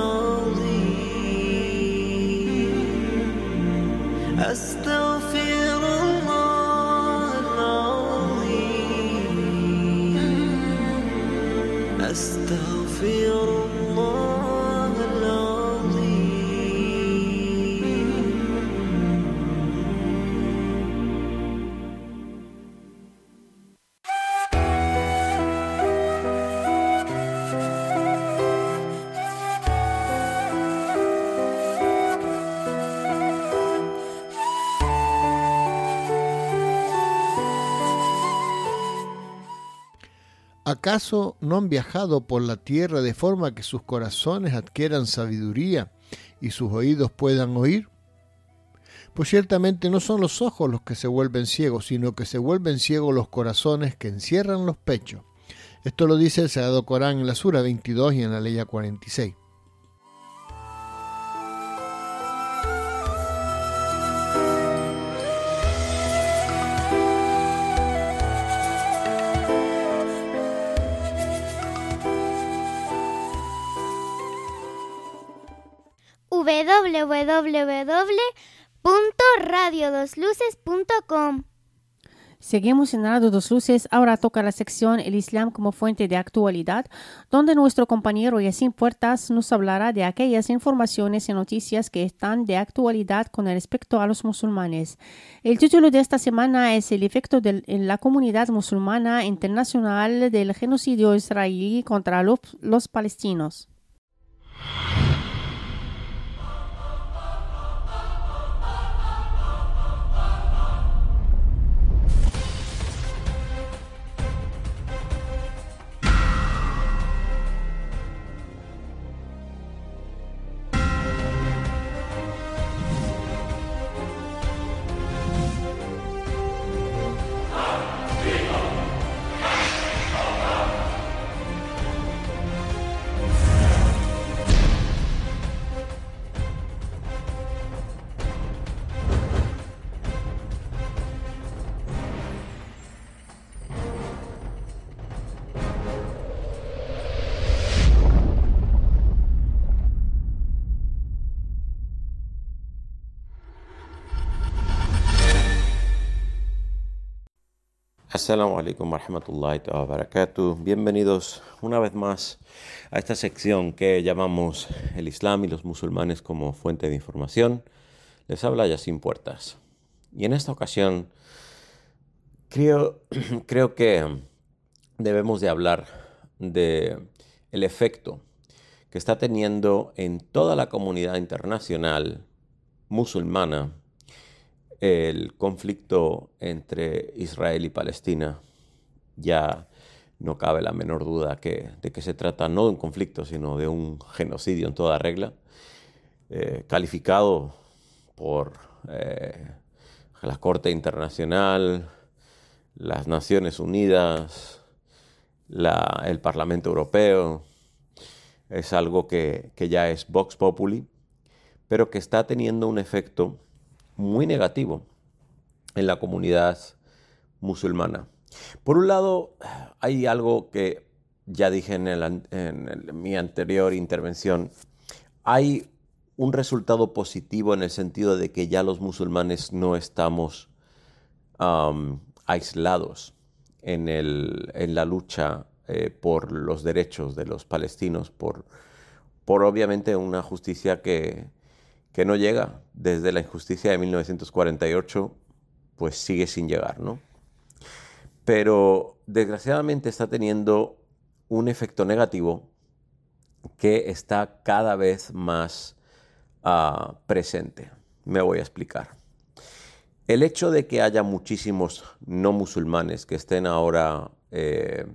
العظيم أستغفر الله العظيم أستغفر الله ¿Acaso no han viajado por la tierra de forma que sus corazones adquieran sabiduría y sus oídos puedan oír? Pues ciertamente no son los ojos los que se vuelven ciegos, sino que se vuelven ciegos los corazones que encierran los pechos. Esto lo dice el Sagrado Corán en la Sura veintidós y en la Leya cuarenta y seis. w w w punto radio dos luces punto com. Seguimos en Radio Dos Luces. Ahora toca la sección El Islam como fuente de actualidad, donde nuestro compañero Yacine Puertas nos hablará de aquellas informaciones y noticias que están de actualidad con respecto a los musulmanes. El título de esta semana es El efecto del, en la comunidad musulmana internacional del genocidio israelí contra los, los palestinos. Assalamu alaikum wa rahmatullahi wa barakatuh. Bienvenidos una vez más a esta sección que llamamos el Islam y los musulmanes como fuente de información. Les habla Yacine Puertas. Y en esta ocasión creo, creo que debemos de hablar de el efecto que está teniendo en toda la comunidad internacional musulmana el conflicto entre Israel y Palestina. Ya no cabe la menor duda que, de que se trata no de un conflicto, sino de un genocidio en toda regla, eh, calificado por eh, la Corte Internacional, las Naciones Unidas, la, el Parlamento Europeo. Es algo que, que ya es Vox Populi, pero que está teniendo un efecto muy negativo en la comunidad musulmana. Por un lado, hay algo que ya dije en, el, en, el, en mi anterior intervención. Hay un resultado positivo en el sentido de que ya los musulmanes no estamos um, aislados en, el, en la lucha eh, por los derechos de los palestinos, por, por obviamente una justicia que que no llega desde la injusticia de mil novecientos cuarenta y ocho, pues sigue sin llegar, ¿no? Pero desgraciadamente está teniendo un efecto negativo que está cada vez más uh, presente. Me voy a explicar. El hecho de que haya muchísimos no musulmanes que estén ahora eh,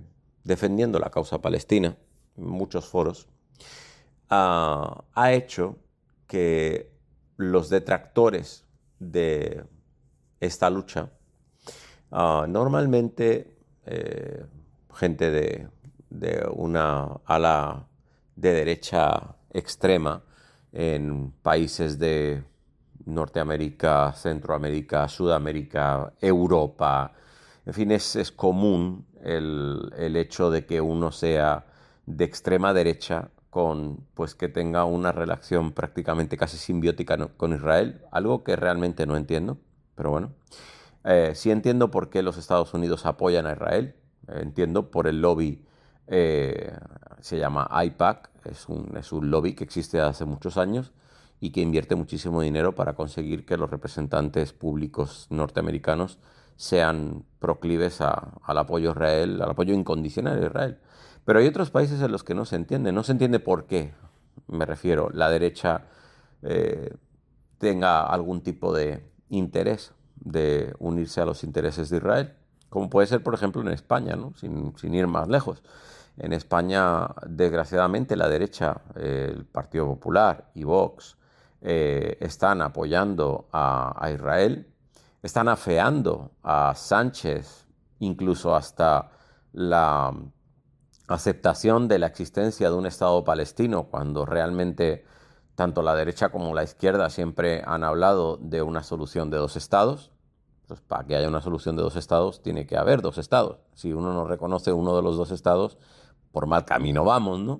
defendiendo la causa palestina, en muchos foros, uh, ha hecho que los detractores de esta lucha, uh, normalmente eh, gente de, de una ala de derecha extrema en países de Norteamérica, Centroamérica, Sudamérica, Europa, en fin, es, es común el, el hecho de que uno sea de extrema derecha con, pues, que tenga una relación prácticamente casi simbiótica no, con Israel, algo que realmente no entiendo, pero bueno. Eh, sí entiendo por qué los Estados Unidos apoyan a Israel, eh, entiendo por el lobby, eh, se llama AIPAC, es un, es un lobby que existe hace muchos años y que invierte muchísimo dinero para conseguir que los representantes públicos norteamericanos sean proclives a, al apoyo a Israel, al apoyo incondicional a Israel. Pero hay otros países en los que no se entiende, no se entiende por qué, me refiero, la derecha eh, tenga algún tipo de interés de unirse a los intereses de Israel, como puede ser, por ejemplo, en España, ¿no? sin, sin ir más lejos. En España, desgraciadamente, la derecha, eh, el Partido Popular y Vox, eh, están apoyando a, a Israel, están afeando a Sánchez, incluso hasta la aceptación de la existencia de un Estado palestino, cuando realmente tanto la derecha como la izquierda siempre han hablado de una solución de dos estados. Pues para que haya una solución de dos estados tiene que haber dos estados. Si uno no reconoce uno de los dos estados, por mal camino vamos, ¿no?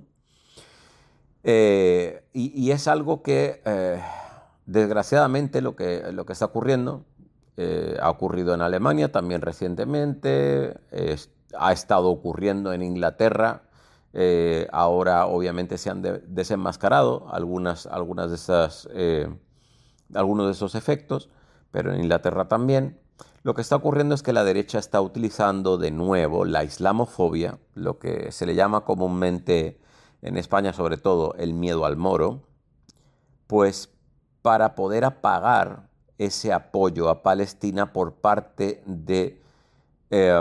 Eh, y, y es algo que, eh, desgraciadamente, lo que, lo que está ocurriendo, eh, ha ocurrido en Alemania también recientemente, eh, ha estado ocurriendo en Inglaterra, eh, ahora obviamente se han de, desenmascarado algunas, algunas de esas, eh, algunos de esos efectos, pero en Inglaterra también. Lo que está ocurriendo es que la derecha está utilizando de nuevo la islamofobia, lo que se le llama comúnmente en España sobre todo el miedo al moro, pues para poder apagar ese apoyo a Palestina por parte de eh,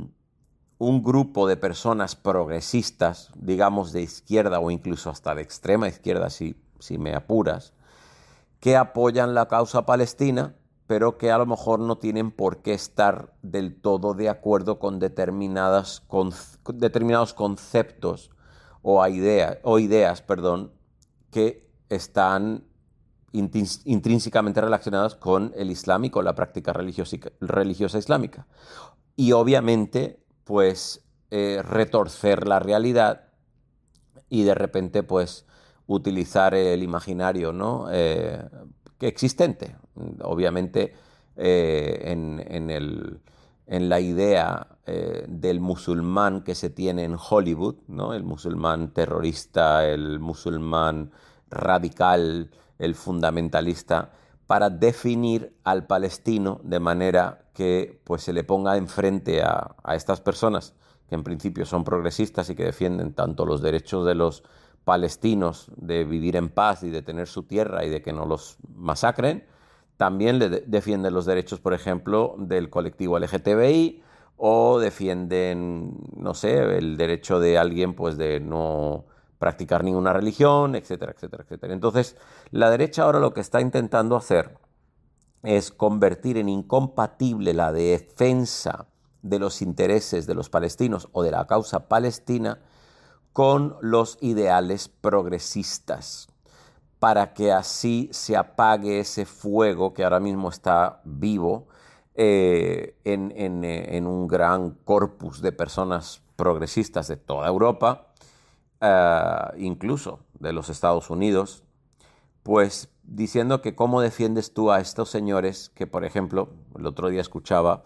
un grupo de personas progresistas, digamos de izquierda o incluso hasta de extrema izquierda, si, si me apuras, que apoyan la causa palestina, pero que a lo mejor no tienen por qué estar del todo de acuerdo con determinadas, con, con determinados conceptos o, idea, o ideas perdón, que están intrínsecamente relacionadas con el Islam y con la práctica religiosa, religiosa islámica. Y obviamente, pues, eh, retorcer la realidad y de repente, pues, utilizar el imaginario, ¿no? Eh, que existente. Obviamente, eh, en, en, el, en la idea eh, del musulmán que se tiene en Hollywood, ¿no? El musulmán terrorista, el musulmán radical, el fundamentalista, para definir al palestino de manera que, pues, se le ponga enfrente a, a estas personas que en principio son progresistas y que defienden tanto los derechos de los palestinos de vivir en paz y de tener su tierra y de que no los masacren, también le de- defienden los derechos, por ejemplo, del colectivo L G T B I, o defienden, no sé, el derecho de alguien, pues, de no practicar ninguna religión, etcétera, etcétera, etcétera. Entonces, la derecha ahora lo que está intentando hacer es convertir en incompatible la defensa de los intereses de los palestinos o de la causa palestina con los ideales progresistas, para que así se apague ese fuego que ahora mismo está vivo eh, en, en, en un gran corpus de personas progresistas de toda Europa, eh, incluso de los Estados Unidos, pues diciendo que cómo defiendes tú a estos señores que, por ejemplo, el otro día escuchaba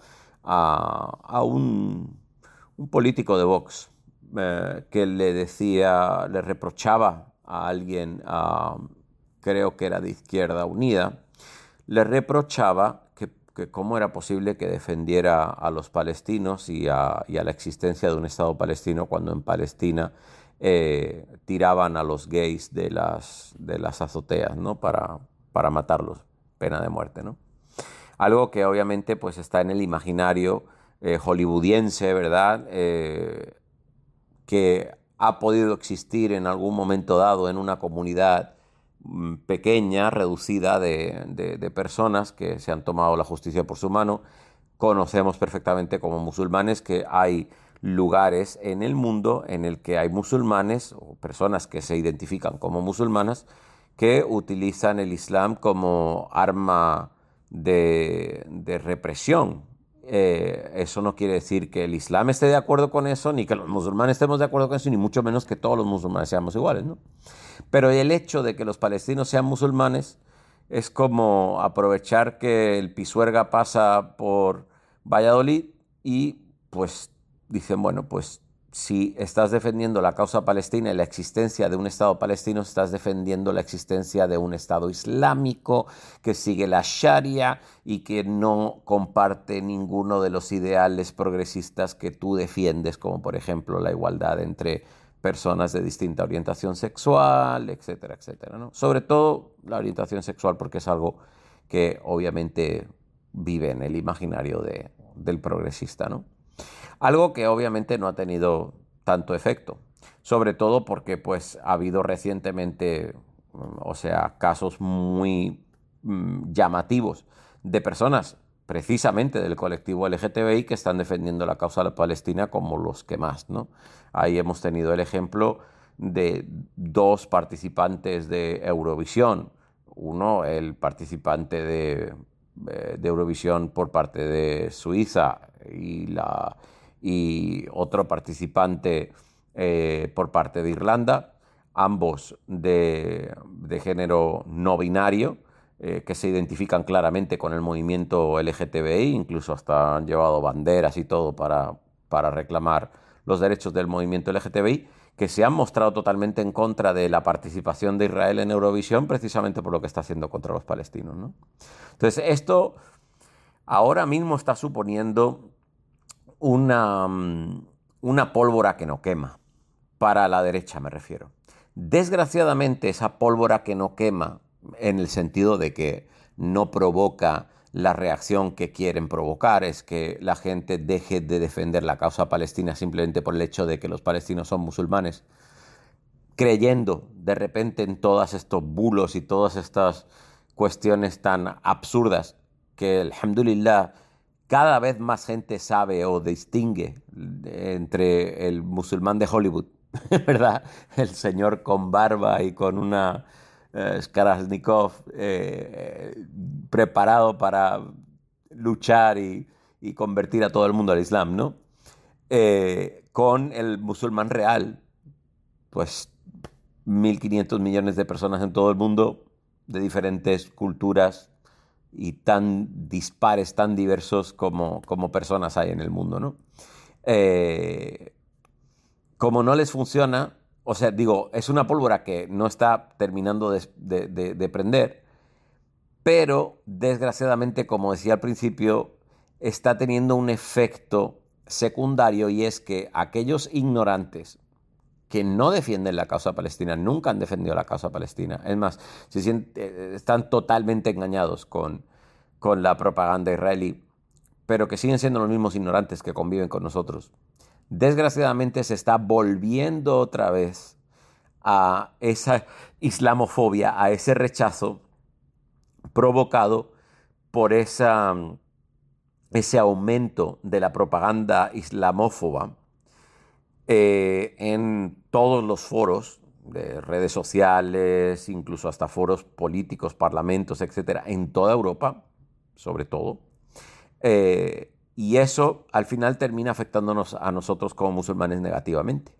a, a un, un político de Vox, Eh, que le decía, le reprochaba a alguien, uh, creo que era de Izquierda Unida, le reprochaba que, que cómo era posible que defendiera a los palestinos y a, y a la existencia de un Estado palestino cuando en Palestina eh, tiraban a los gays de las, de las azoteas, ¿no? para, para matarlos, pena de muerte, ¿no? Algo que obviamente, pues, está en el imaginario eh, hollywoodiense, ¿verdad? Eh, que ha podido existir en algún momento dado en una comunidad mm, pequeña, reducida de, de, de personas que se han tomado la justicia por su mano. Conocemos perfectamente como musulmanes que hay lugares en el mundo en el que hay musulmanes o personas que se identifican como musulmanas que utilizan el Islam como arma de, de represión. Eh, eso no quiere decir que el Islam esté de acuerdo con eso, ni que los musulmanes estemos de acuerdo con eso, ni mucho menos que todos los musulmanes seamos iguales, ¿no? Pero el hecho de que los palestinos sean musulmanes es como aprovechar que el Pisuerga pasa por Valladolid y pues dicen, bueno, pues si estás defendiendo la causa palestina y la existencia de un Estado palestino, estás defendiendo la existencia de un Estado islámico que sigue la Sharia y que no comparte ninguno de los ideales progresistas que tú defiendes, como por ejemplo la igualdad entre personas de distinta orientación sexual, etcétera, etcétera, ¿no? Sobre todo la orientación sexual, porque es algo que obviamente vive en el imaginario de, del progresista, ¿no? Algo que obviamente no ha tenido tanto efecto, sobre todo porque pues ha habido recientemente, o sea, casos muy mm, llamativos de personas precisamente del colectivo L G T B I que están defendiendo la causa de la Palestina como los que más, ¿no? Ahí hemos tenido el ejemplo de dos participantes de Eurovisión. Uno, el participante de, de Eurovisión por parte de Suiza y, la, y otro participante eh, por parte de Irlanda, ambos de, de género no binario, eh, que se identifican claramente con el movimiento L G T B I, incluso hasta han llevado banderas y todo para, para reclamar los derechos del movimiento L G T B I, que se han mostrado totalmente en contra de la participación de Israel en Eurovisión precisamente por lo que está haciendo contra los palestinos, ¿no? Entonces, esto ahora mismo está suponiendo una, una pólvora que no quema, para la derecha me refiero. Desgraciadamente, esa pólvora que no quema, en el sentido de que no provoca la reacción que quieren provocar, es que la gente deje de defender la causa palestina simplemente por el hecho de que los palestinos son musulmanes, creyendo de repente en todos estos bulos y todas estas cuestiones tan absurdas que, alhamdulillah, cada vez más gente sabe o distingue entre el musulmán de Hollywood, ¿verdad? El señor con barba y con una eh, Skarasnikov eh, preparado para luchar y, y convertir a todo el mundo al Islam, ¿no? Eh, con el musulmán real, pues mil quinientos millones de personas en todo el mundo, de diferentes culturas y tan dispares, tan diversos como, como personas hay en el mundo, ¿no? Eh, como no les funciona, o sea, digo, es una pólvora que no está terminando de, de, de, de prender, pero desgraciadamente, como decía al principio, está teniendo un efecto secundario, y es que aquellos ignorantes que no defienden la causa palestina, nunca han defendido la causa palestina, es más, se sienten, están totalmente engañados con, con la propaganda israelí, pero que siguen siendo los mismos ignorantes que conviven con nosotros. Desgraciadamente se está volviendo otra vez a esa islamofobia, a ese rechazo provocado por esa, ese aumento de la propaganda islamófoba eh, en todos los foros de redes sociales, incluso hasta foros políticos, parlamentos, etcétera, en toda Europa, sobre todo. Eh, Y eso al final termina afectándonos a nosotros como musulmanes negativamente.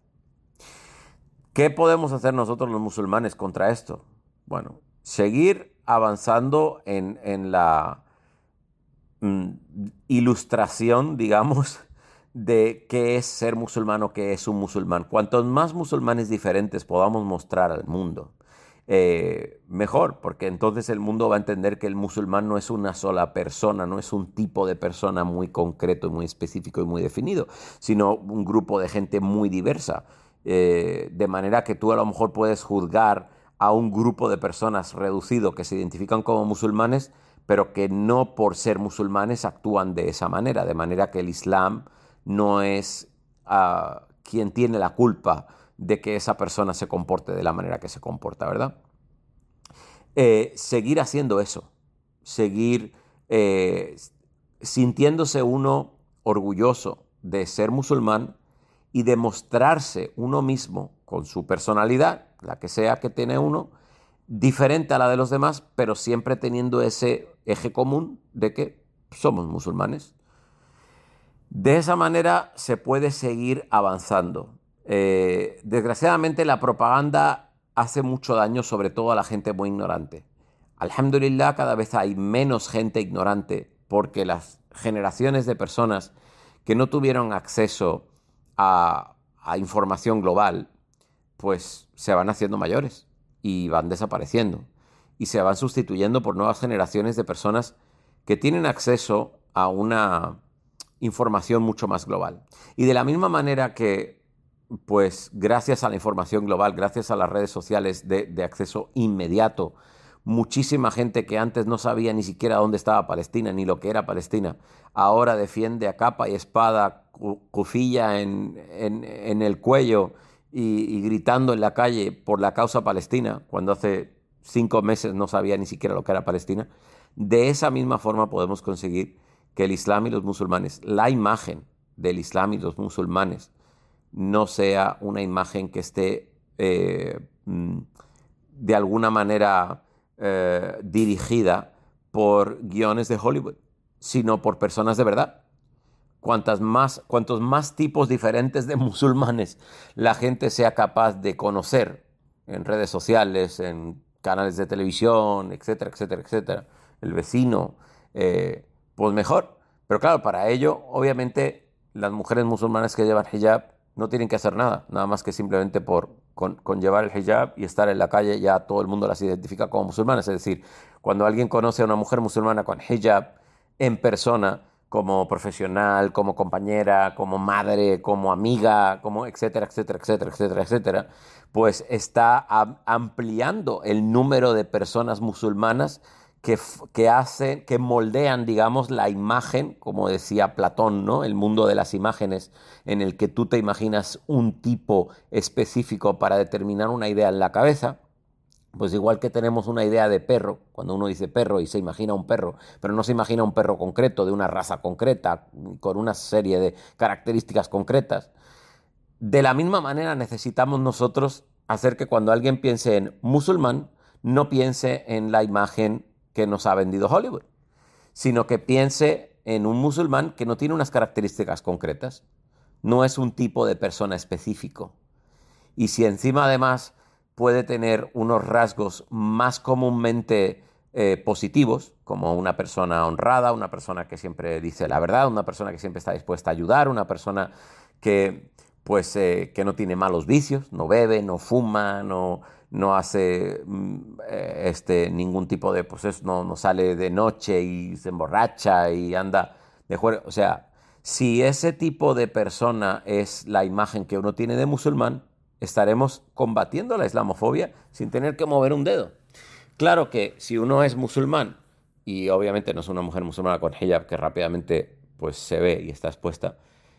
¿Qué podemos hacer nosotros los musulmanes contra esto? Bueno, seguir avanzando en, en la mm, ilustración, digamos, de qué es ser musulmán o qué es un musulmán. Cuantos más musulmanes diferentes podamos mostrar al mundo, Eh, mejor, porque entonces el mundo va a entender que el musulmán no es una sola persona, no es un tipo de persona muy concreto, muy específico y muy definido, sino un grupo de gente muy diversa, eh, de manera que tú a lo mejor puedes juzgar a un grupo de personas reducido que se identifican como musulmanes, pero que no por ser musulmanes actúan de esa manera, de manera que el Islam no es uh, quien tiene la culpa de que esa persona se comporte de la manera que se comporta, ¿verdad? Eh, seguir haciendo eso, seguir eh, sintiéndose uno orgulloso de ser musulmán y demostrarse uno mismo con su personalidad, la que sea que tiene uno, diferente a la de los demás, pero siempre teniendo ese eje común de que somos musulmanes. De esa manera se puede seguir avanzando. Eh, desgraciadamente la propaganda hace mucho daño, sobre todo a la gente muy ignorante. Alhamdulillah, cada vez hay menos gente ignorante porque las generaciones de personas que no tuvieron acceso a, a información global, pues se van haciendo mayores y van desapareciendo y se van sustituyendo por nuevas generaciones de personas que tienen acceso a una información mucho más global. Y de la misma manera que, pues gracias a la información global, gracias a las redes sociales de, de acceso inmediato, muchísima gente que antes no sabía ni siquiera dónde estaba Palestina ni lo que era Palestina, ahora defiende a capa y espada, cufilla en, en, en el cuello y, y gritando en la calle por la causa palestina, cuando hace cinco meses no sabía ni siquiera lo que era Palestina. De esa misma forma podemos conseguir que el Islam y los musulmanes, la imagen del Islam y los musulmanes, no sea una imagen que esté eh, de alguna manera eh, dirigida por guiones de Hollywood, sino por personas de verdad. Cuantas más, cuantos más tipos diferentes de musulmanes la gente sea capaz de conocer en redes sociales, en canales de televisión, etcétera, etcétera, etcétera, el vecino, eh, pues mejor. Pero claro, para ello, obviamente, las mujeres musulmanas que llevan hijab no tienen que hacer nada, nada más que simplemente por con, con llevar el hijab y estar en la calle, ya todo el mundo las identifica como musulmanas. Es decir, cuando alguien conoce a una mujer musulmana con hijab en persona, como profesional, como compañera, como madre, como amiga, como etcétera, etcétera, etcétera, etcétera, etcétera, pues está ampliando el número de personas musulmanas que, que hacen, que moldean, digamos, la imagen, como decía Platón, ¿no? El mundo de las imágenes, en el que tú te imaginas un tipo específico para determinar una idea en la cabeza. Pues igual que tenemos una idea de perro, cuando uno dice perro y se imagina un perro, pero no se imagina un perro concreto, de una raza concreta, con una serie de características concretas. De la misma manera necesitamos nosotros hacer que cuando alguien piense en musulmán, no piense en la imagen que nos ha vendido Hollywood, sino que piense en un musulmán que no tiene unas características concretas, no es un tipo de persona específico. Y si encima además puede tener unos rasgos más comúnmente eh, positivos, como una persona honrada, una persona que siempre dice la verdad, una persona que siempre está dispuesta a ayudar, una persona que, pues, eh, que no tiene malos vicios, no bebe, no fuma, no, no hace eh, este, ningún tipo de, pues eso, no, no sale de noche y se emborracha y anda de juego. O sea, si ese tipo de persona es la imagen que uno tiene de musulmán, estaremos combatiendo la islamofobia sin tener que mover un dedo. Claro que si uno es musulmán, y obviamente no es una mujer musulmana con hijab que rápidamente pues, se ve y está expuesta,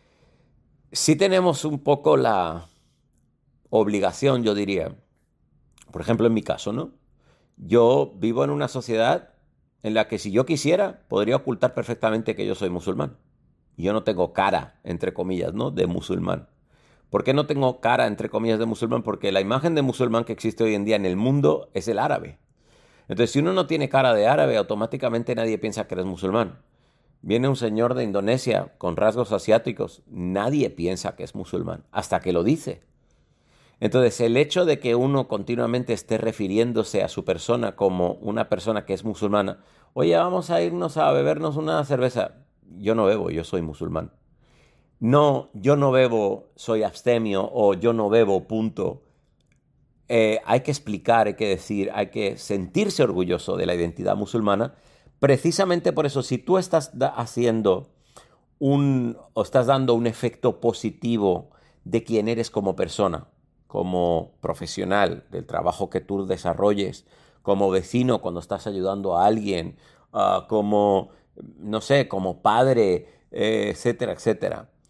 sí tenemos un poco la obligación, yo diría, por ejemplo en mi caso, ¿no? Yo vivo en una sociedad en la que si yo quisiera, podría ocultar perfectamente que yo soy musulmán. Y yo no tengo cara, entre comillas, ¿no?, de musulmán. ¿Por qué no tengo cara, entre comillas, de musulmán? Porque la imagen de musulmán que existe hoy en día en el mundo es el árabe. Entonces, si uno no tiene cara de árabe, automáticamente nadie piensa que eres musulmán. Viene un señor de Indonesia con rasgos asiáticos, nadie piensa que es musulmán, hasta que lo dice. Entonces, el hecho de que uno continuamente esté refiriéndose a su persona como una persona que es musulmana, oye, vamos a irnos a bebernos una cerveza. Yo no bebo, yo soy musulmán. No, yo no bebo, soy abstemio, o yo no bebo, punto. Eh, hay que explicar, hay que decir, hay que sentirse orgulloso de la identidad musulmana. Precisamente por eso, si tú estás da- haciendo un, o estás dando un efecto positivo de quién eres como persona, como profesional, del trabajo que tú desarrolles, como vecino cuando estás ayudando a alguien, uh, como, no sé, como padre, eh, etcétera, etcétera.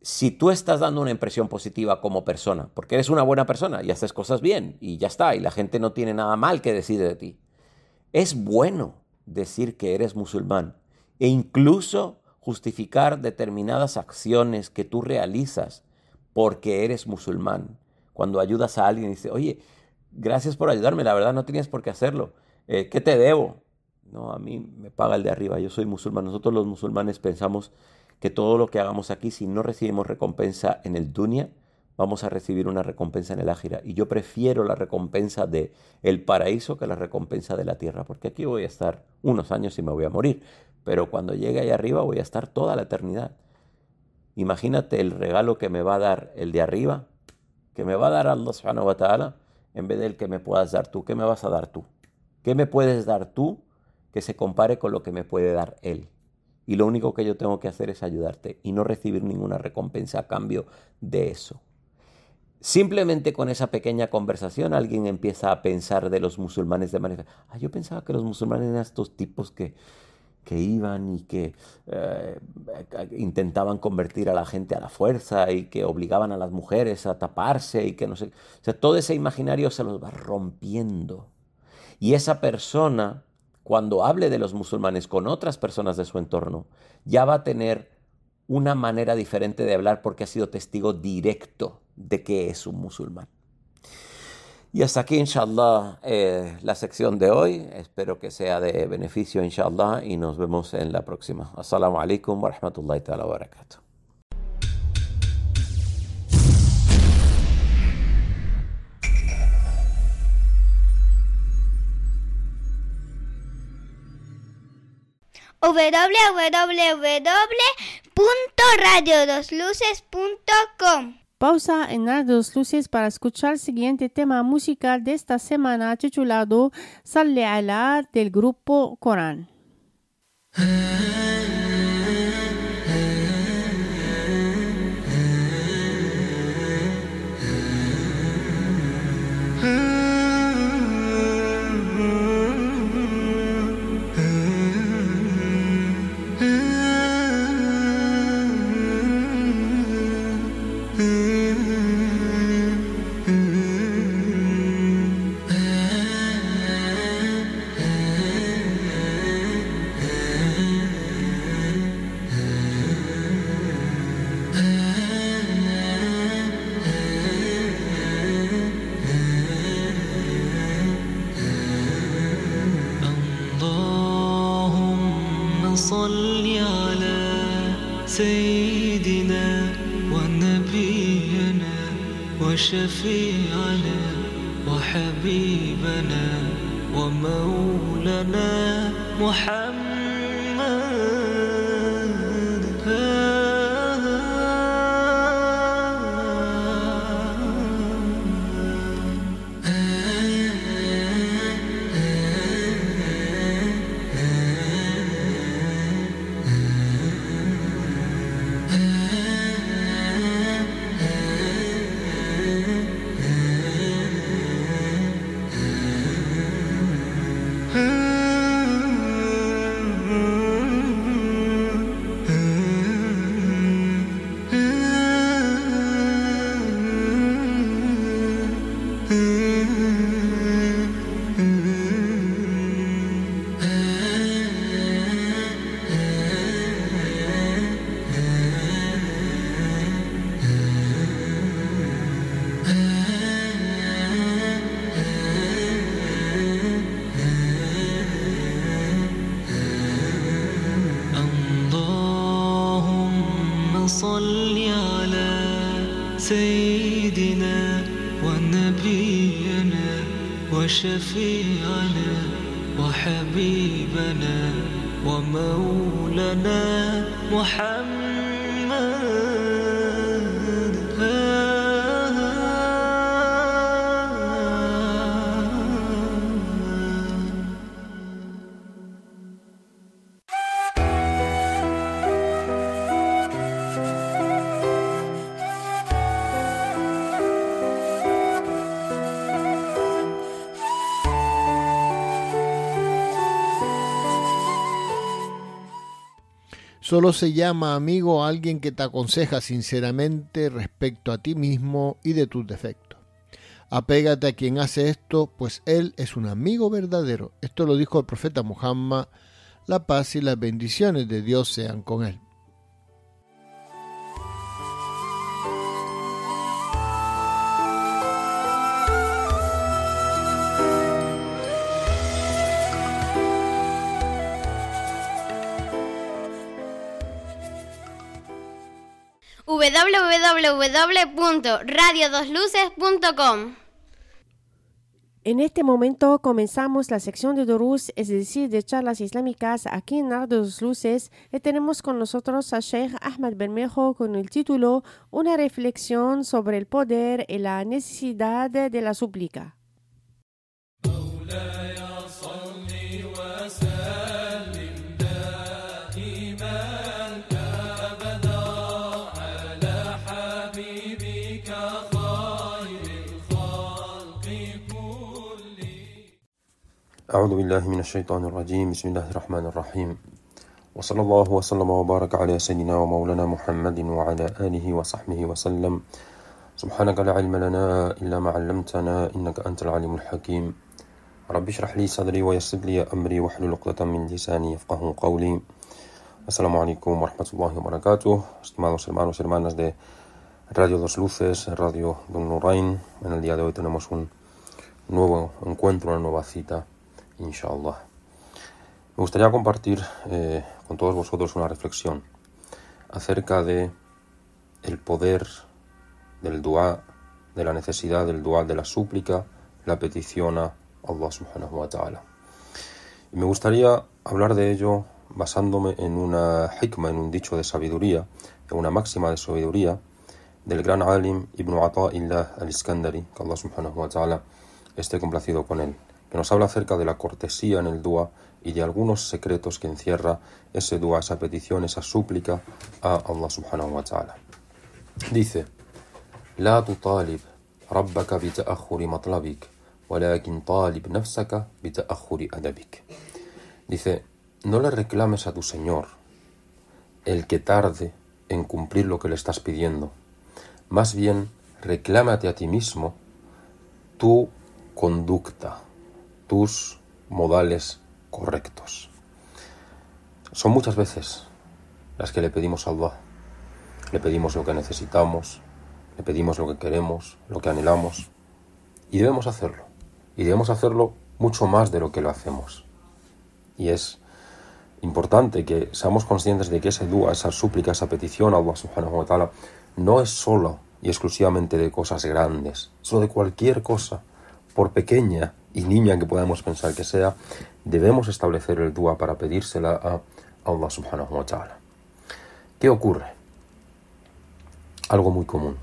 si tú estás dando una impresión positiva como persona, porque eres una buena persona y haces cosas bien y ya está, y la gente no tiene nada mal que decir de ti, es bueno decir que eres musulmán e incluso justificar determinadas acciones que tú realizas porque eres musulmán. Cuando ayudas a alguien y dices, oye, gracias por ayudarme, la verdad no tenías por qué hacerlo. Eh, ¿Qué te debo? No, a mí me paga el de arriba, yo soy musulmán. Nosotros los musulmanes pensamos que todo lo que hagamos aquí, si no recibimos recompensa en el dunya, vamos a recibir una recompensa en el ájira. Y yo prefiero la recompensa del paraíso que la recompensa de la tierra, porque aquí voy a estar unos años y me voy a morir, pero cuando llegue ahí arriba voy a estar toda la eternidad. Imagínate el regalo que me va a dar el de arriba, que me va a dar Allah subhanahu wa ta'ala, en vez del que me puedas dar tú. ¿Qué me vas a dar tú? ¿Qué me puedes dar tú que se compare con lo que me puede dar Él? Y lo único que yo tengo que hacer es ayudarte y no recibir ninguna recompensa a cambio de eso. Simplemente con esa pequeña conversación alguien empieza a pensar de los musulmanes de manera... Ah, yo pensaba que los musulmanes eran estos tipos que, que iban y que eh, intentaban convertir a la gente a la fuerza y que obligaban a las mujeres a taparse y que no sé... O sea, todo ese imaginario se los va rompiendo. Y esa persona, cuando hable de los musulmanes con otras personas de su entorno, ya va a tener una manera diferente de hablar porque ha sido testigo directo de que es un musulmán. Y hasta aquí, inshallah, eh, la sección de hoy. Espero que sea de beneficio, inshallah, y nos vemos en la próxima. Assalamu alaikum wa rahmatullahi ta'ala wa barakatuh. w w w punto radio dos luces punto com. Pausa en Radio Dos Luces para escuchar el siguiente tema musical de esta semana titulado Salli Ala del grupo Corán. صل على سيدنا ونبينا وشفيعنا وحبيبنا ومولانا محمد صل على سيدنا ونبينا وشفيعنا وحبيبنا ومولانا محمد Solo se llama amigo a alguien que te aconseja sinceramente respecto a ti mismo y de tus defectos. Apégate a quien hace esto, pues él es un amigo verdadero. Esto lo dijo el profeta Muhammad. La paz y las bendiciones de Dios sean con él. w w w punto radio dos luces punto com. En este momento comenzamos la sección de Durús, es decir, de charlas islámicas aquí en Radio Dos Luces, y tenemos con nosotros a Sheikh Ahmad Bermejo con el título Una reflexión sobre el poder y la necesidad de la súplica. أعوذ بالله من الشيطان الرجيم بسم الله الرحمن الرحيم وصلى الله وسلم وبارك على سيدنا ومولانا محمد وعلى آله وصحبه وسلم سبحانك لا علم لنا إلا ما علمتنا إنك أنت العليم الحكيم رب اشرح لي صدري ويسر لي أمري واحلل عقدة من لساني يفقهوا قولي. Assalamu alaikum wa rahmatullahi wa barakatuh, estimados hermanos y hermanas de Radio Dos Luces, Radio Don Nurain. En el día de hoy tenemos un nuevo encuentro, una nueva cita, inshallah. Me gustaría compartir eh, con todos vosotros una reflexión acerca de el poder del dua, de la necesidad del dua, de la súplica, la petición a Allah subhanahu wa ta'ala. Y me gustaría hablar de ello basándome en una hikma, en un dicho de sabiduría, en una máxima de sabiduría del gran alim Ibn Ata'illah al-Iskandari, que Allah subhanahu wa ta'ala esté complacido con él, que nos habla acerca de la cortesía en el dua y de algunos secretos que encierra ese dua, esa petición, esa súplica a Allah subhanahu wa ta'ala. Dice: La tutalib rabbaka bita'akhuri matlabik, walakin talib nafsaka bita'akhuri adabik. Dice: no le reclames a tu Señor el que tarde en cumplir lo que le estás pidiendo. Más bien, reclámate a ti mismo tu conducta, tus modales correctos. Son muchas veces las que le pedimos a Allah. Le pedimos lo que necesitamos, le pedimos lo que queremos, lo que anhelamos. Y debemos hacerlo. Y debemos hacerlo mucho más de lo que lo hacemos. Y es importante que seamos conscientes de que ese dua, esa súplica, esa petición a Allah subhanahu wa ta'ala no es solo y exclusivamente de cosas grandes, sino de cualquier cosa, por pequeña y niña que podamos pensar que sea, debemos establecer el dua para pedírsela a Allah subhanahu wa ta'ala. ¿Qué ocurre? Algo muy común.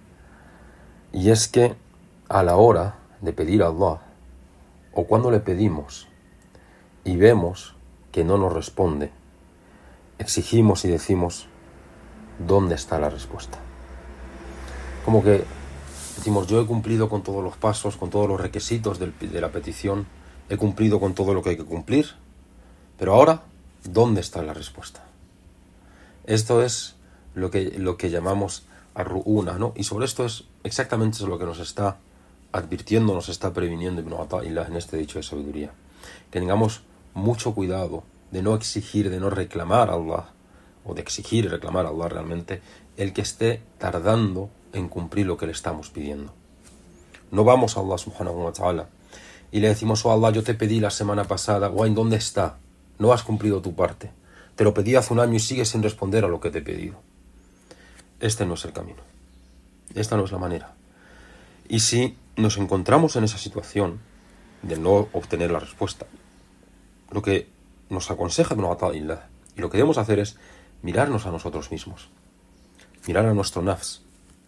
Y es que a la hora de pedir a Allah, o cuando le pedimos y vemos que no nos responde, exigimos y decimos: ¿dónde está la respuesta? Como que decimos: yo he cumplido con todos los pasos, con todos los requisitos del, de la petición, he cumplido con todo lo que hay que cumplir, pero ahora, ¿dónde está la respuesta? Esto es lo que, lo que llamamos arru'una, ¿no? Y sobre esto es exactamente lo que nos está advirtiendo, nos está previniendo Ibn Ata'illah en este dicho de sabiduría. Que tengamos mucho cuidado de no exigir, de no reclamar a Allah, o de exigir y reclamar a Allah realmente, el que esté tardando en cumplir lo que le estamos pidiendo. No vamos a Allah subhanahu wa ta'ala y le decimos: oh Allah, yo te pedí la semana pasada, guay, ¿dónde está? No has cumplido tu parte. Te lo pedí hace un año y sigues sin responder a lo que te he pedido. Este no es el camino. Esta no es la manera. Y si nos encontramos en esa situación de no obtener la respuesta, lo que nos aconseja Ibn Ata'illah y lo que debemos hacer es mirarnos a nosotros mismos, mirar a nuestro nafs,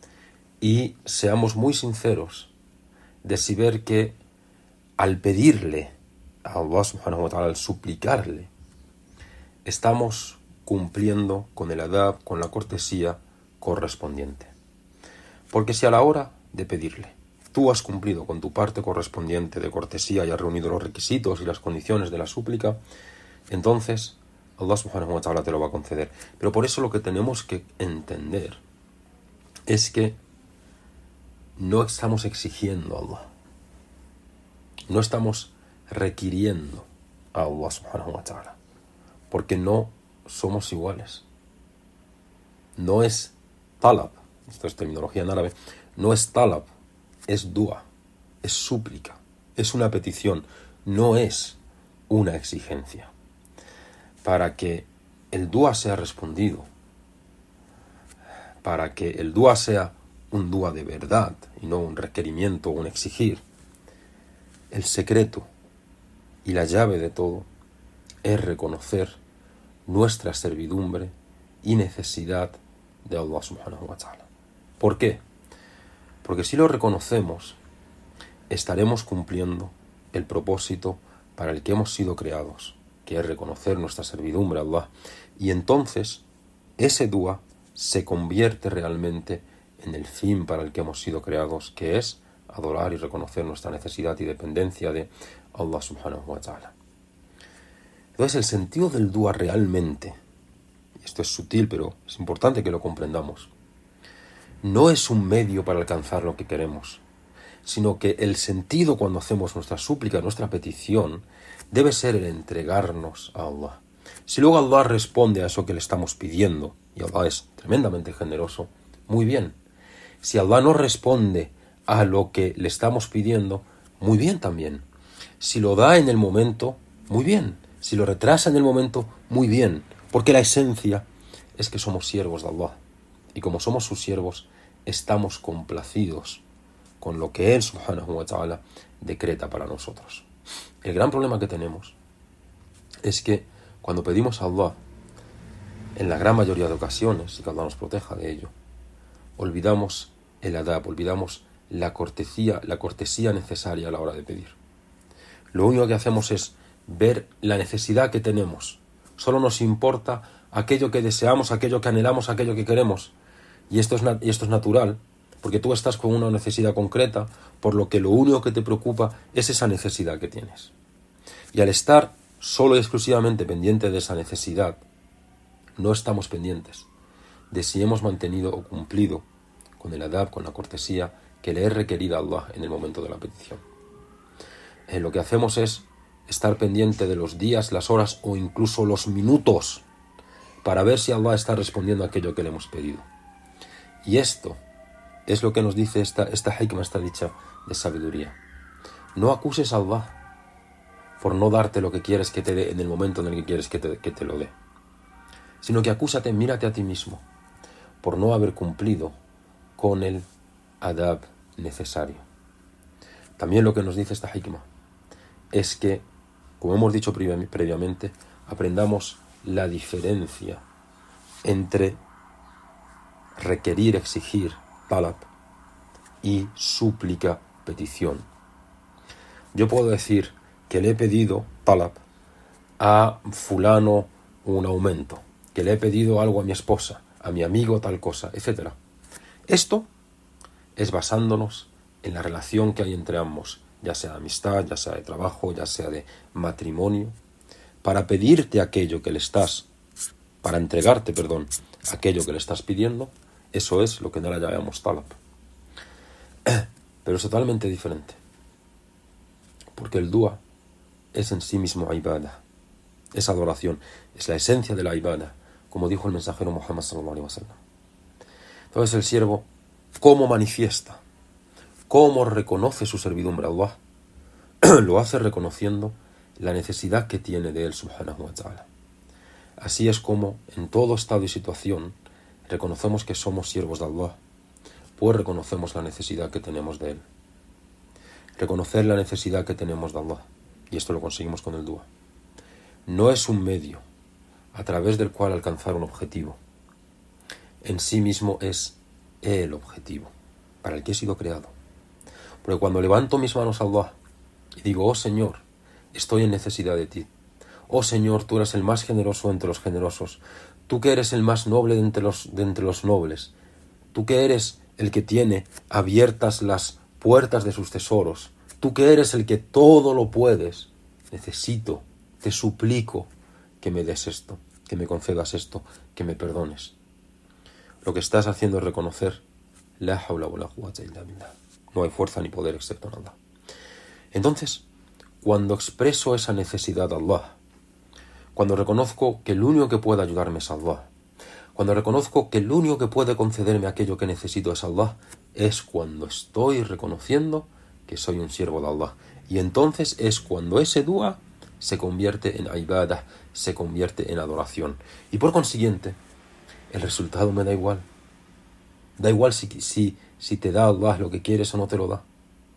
y seamos muy sinceros de si ver que al pedirle a Allah subhanahu wa ta'ala, al suplicarle, estamos cumpliendo con el adab, con la cortesía correspondiente. Porque si a la hora de pedirle tú has cumplido con tu parte correspondiente de cortesía y has reunido los requisitos y las condiciones de la súplica, entonces Allah subhanahu wa ta'ala te lo va a conceder. Pero por eso lo que tenemos que entender es que no estamos exigiendo a Allah. No estamos requiriendo a Allah subhanahu wa ta'ala. Porque no somos iguales. No es talab, esto es terminología en árabe, no es talab, es dua, es súplica, es una petición, no es una exigencia. Para que el dua sea respondido, para que el dua sea un dua de verdad y no un requerimiento o un exigir, el secreto y la llave de todo es reconocer nuestra servidumbre y necesidad de Allah subhanahu wa ta'ala. ¿Por qué? Porque si lo reconocemos, estaremos cumpliendo el propósito para el que hemos sido creados, que es reconocer nuestra servidumbre a Allah, y entonces ese dua se convierte realmente en el fin para el que hemos sido creados, que es adorar y reconocer nuestra necesidad y dependencia de Allah subhanahu wa ta'ala. Entonces el sentido del dua realmente, y esto es sutil pero es importante que lo comprendamos, no es un medio para alcanzar lo que queremos, sino que el sentido cuando hacemos nuestra súplica, nuestra petición, debe ser el entregarnos a Allah. Si luego Allah responde a eso que le estamos pidiendo, y Allah es tremendamente generoso, muy bien. Si Allah no responde a lo que le estamos pidiendo, muy bien también. Si lo da en el momento, muy bien. Si lo retrasa en el momento, muy bien. Porque la esencia es que somos siervos de Allah. Y como somos sus siervos, estamos complacidos con lo que Él, subhanahu wa ta'ala, decreta para nosotros. El gran problema que tenemos es que cuando pedimos a Allah, en la gran mayoría de ocasiones, y que Allah nos proteja de ello, olvidamos el adab, olvidamos la cortesía, la cortesía necesaria a la hora de pedir. Lo único que hacemos es ver la necesidad que tenemos. Solo nos importa aquello que deseamos, aquello que anhelamos, aquello que queremos. Y esto es, y esto es natural, porque tú estás con una necesidad concreta, por lo que lo único que te preocupa es esa necesidad que tienes. Y al estar solo y exclusivamente pendiente de esa necesidad, no estamos pendientes de si hemos mantenido o cumplido con el adab, con la cortesía que le es requerida a Allah en el momento de la petición. Eh, lo que hacemos es estar pendiente de los días, las horas o incluso los minutos para ver si Allah está respondiendo a aquello que le hemos pedido. Y esto es lo que nos dice esta, esta hikmah, esta dicha de sabiduría. No acuses a Allah por no darte lo que quieres que te dé en el momento en el que quieres que te, que te lo dé, sino que acúsate, mírate a ti mismo por no haber cumplido con el adab necesario. También lo que nos dice esta hikmah es que, como hemos dicho previamente, aprendamos la diferencia entre requerir, exigir, talab, y súplica, petición. Yo puedo decir que le he pedido talab a fulano un aumento, que le he pedido algo a mi esposa, a mi amigo tal cosa, etcétera. Esto es basándonos en la relación que hay entre ambos, ya sea de amistad, ya sea de trabajo, ya sea de matrimonio, para pedirte aquello que le estás, para entregarte, perdón, aquello que le estás pidiendo. Eso es lo que no la llamamos talab. Pero es totalmente diferente, porque el dua es en sí mismo ibadah, es adoración, es la esencia de la ibadah, como dijo el mensajero Muhammad sallallahu alaihi wasallam. Entonces el siervo, ¿cómo manifiesta? ¿Cómo reconoce su servidumbre a Allah? Lo hace reconociendo la necesidad que tiene de él, subhanahu wa ta'ala. Así es como en todo estado y situación reconocemos que somos siervos de Allah, pues reconocemos la necesidad que tenemos de él. Reconocer la necesidad que tenemos de Allah, y esto lo conseguimos con el dua, no es un medio a través del cual alcanzar un objetivo. En sí mismo es el objetivo para el que he sido creado. Porque cuando levanto mis manos a Allah y digo, oh Señor, estoy en necesidad de ti. Oh Señor, tú eres el más generoso entre los generosos. Tú que eres el más noble de entre los, de entre los nobles. Tú que eres el que tiene abiertas las puertas de sus tesoros. Tú que eres el que todo lo puedes. Necesito, te suplico que me des esto. que me concedas esto, que me perdones. Lo que estás haciendo es reconocer la hawla wa la quwwata illa billah. No hay fuerza ni poder excepto en Allah. Entonces, cuando expreso esa necesidad a Allah, cuando reconozco que el único que puede ayudarme es Allah, cuando reconozco que el único que puede concederme aquello que necesito es Allah, es cuando estoy reconociendo que soy un siervo de Allah. Y entonces es cuando ese dua se convierte en ibadah, se convierte en adoración. Y por consiguiente, el resultado me da igual. Da igual si, si, si te da Allah lo que quieres o no te lo da.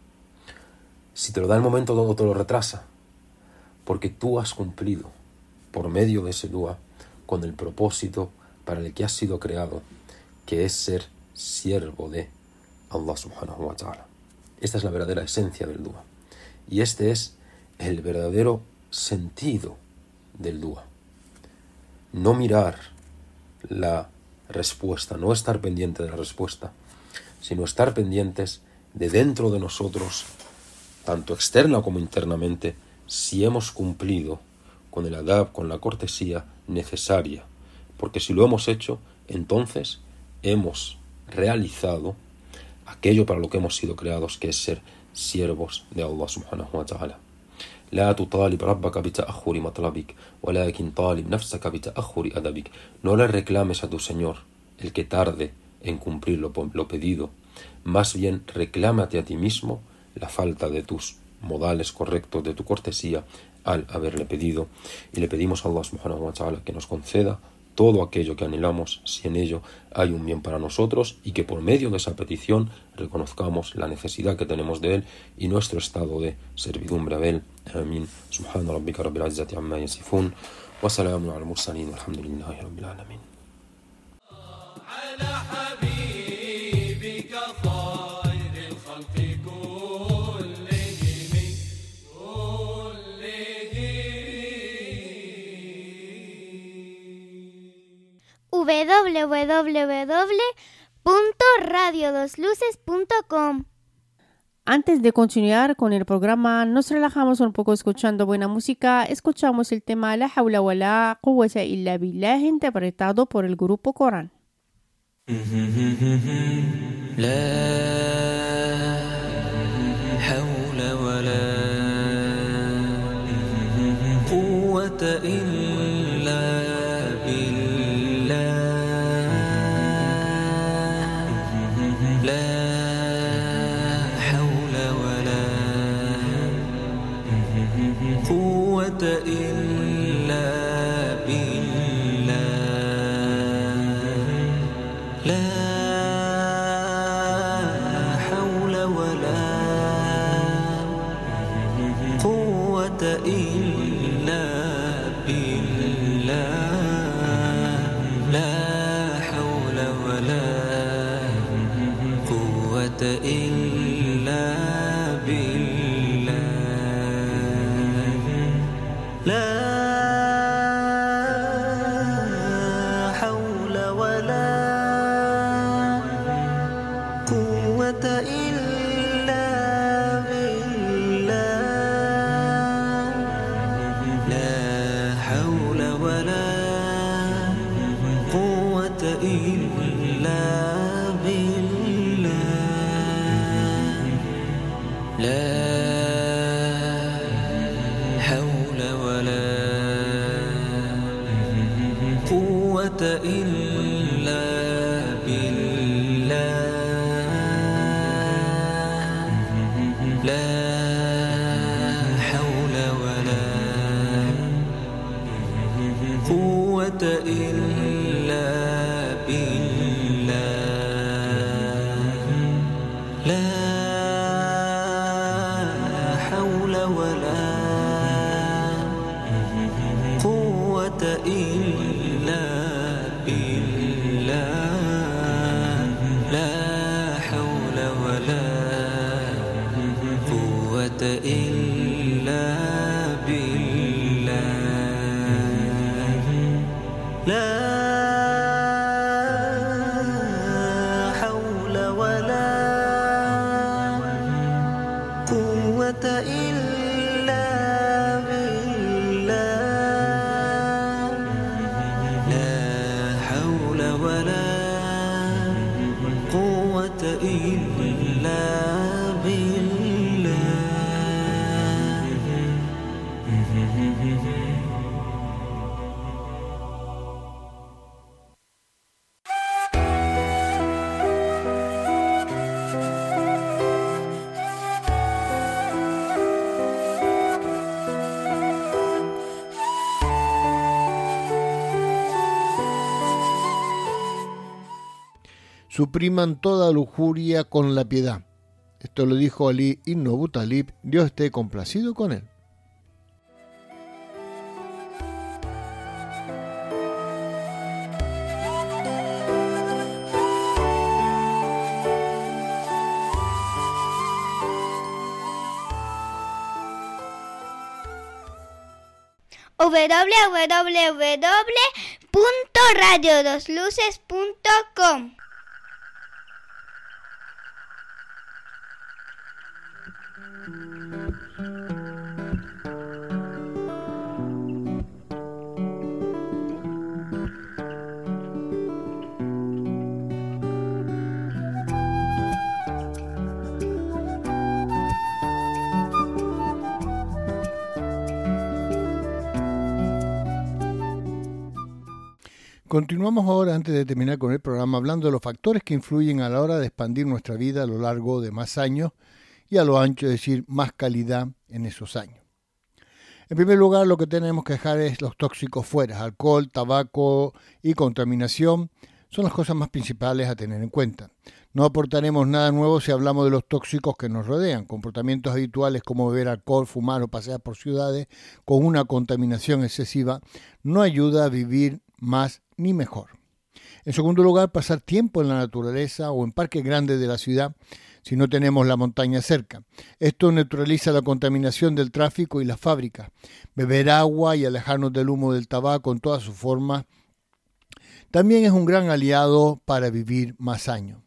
Si te lo da el momento o te lo retrasa. Porque tú has cumplido, por medio de ese dua, con el propósito para el que has sido creado, que es ser siervo de Allah subhanahu wa ta'ala. Esta es la verdadera esencia del dua. Y este es el verdadero sentido del dua. No mirar la respuesta, no estar pendiente de la respuesta, sino estar pendientes de dentro de nosotros, tanto externa como internamente, si hemos cumplido con el adab, con la cortesía necesaria. Porque si lo hemos hecho, entonces hemos realizado aquello para lo que hemos sido creados, que es ser siervos de Allah subhanahu wa ta'ala. لا تطالب ربك بتأخر مطلبك ولكن طالب نفسك بتأخر أدبك. No le reclames a tu Señor el que tarde en cumplir lo, lo pedido, más bien reclámate a ti mismo la falta de tus modales correctos, de tu cortesía al haberle pedido. Y le pedimos a Allah subhanahu wa ta'ala que nos conceda todo aquello que anhelamos, si en ello hay un bien para nosotros, y que por medio de esa petición reconozcamos la necesidad que tenemos de Él y nuestro estado de servidumbre a Él. Amén. Subhana rabbika rabbil izzati amma yasifun wa salamun al mursalin walhamdulillahi rabbil alamin. doble u doble u doble u punto radio dos luces punto com. Antes de continuar con el programa, nos relajamos un poco escuchando buena música. Escuchamos el tema La hawla wa la quwwata illa billah, interpretado por el grupo Corán. La hawla wa la quwwata illa billah. إلا بالله لا حول ولا قوة إلا بالله لا حول ولا قوة إلا بالله لا حول ولا قوة إلا بالله لا حول ولا قوة إلا بالله لا إلا بالله لا حول ولا قوة إلا بالله لا حول ولا قوة إلا لا حول ولا قوة إلا بالله لا حول ولا قوة إلا بالله supriman toda lujuria con la piedad. Esto lo dijo Ali ibn Abu Talib, Dios esté complacido con él. w w w punto radio dos luces punto com. Continuamos ahora, antes de terminar con el programa, hablando de los factores que influyen a la hora de expandir nuestra vida a lo largo de más años y a lo ancho, es decir, más calidad en esos años. En primer lugar, lo que tenemos que dejar es los tóxicos fuera. Alcohol, tabaco y contaminación son las cosas más principales a tener en cuenta. No aportaremos nada nuevo si hablamos de los tóxicos que nos rodean. Comportamientos habituales como beber alcohol, fumar o pasear por ciudades con una contaminación excesiva no ayuda a vivir más ni mejor. En segundo lugar, pasar tiempo en la naturaleza o en parques grandes de la ciudad si no tenemos la montaña cerca. Esto neutraliza la contaminación del tráfico y las fábricas. Beber agua y alejarnos del humo del tabaco en todas sus formas también es un gran aliado para vivir más años.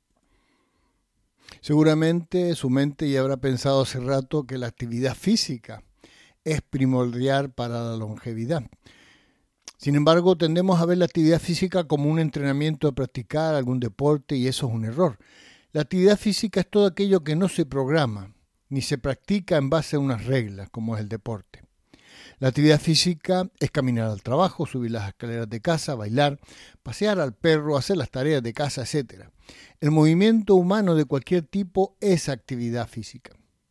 Seguramente su mente ya habrá pensado hace rato que la actividad física es primordial para la longevidad. Sin embargo, tendemos a ver la actividad física como un entrenamiento a practicar algún deporte y eso es un error. La actividad física es todo aquello que no se programa ni se practica en base a unas reglas, como es el deporte. La actividad física es caminar al trabajo, subir las escaleras de casa, bailar, pasear al perro, hacer las tareas de casa, etcétera. El movimiento humano de cualquier tipo es actividad física,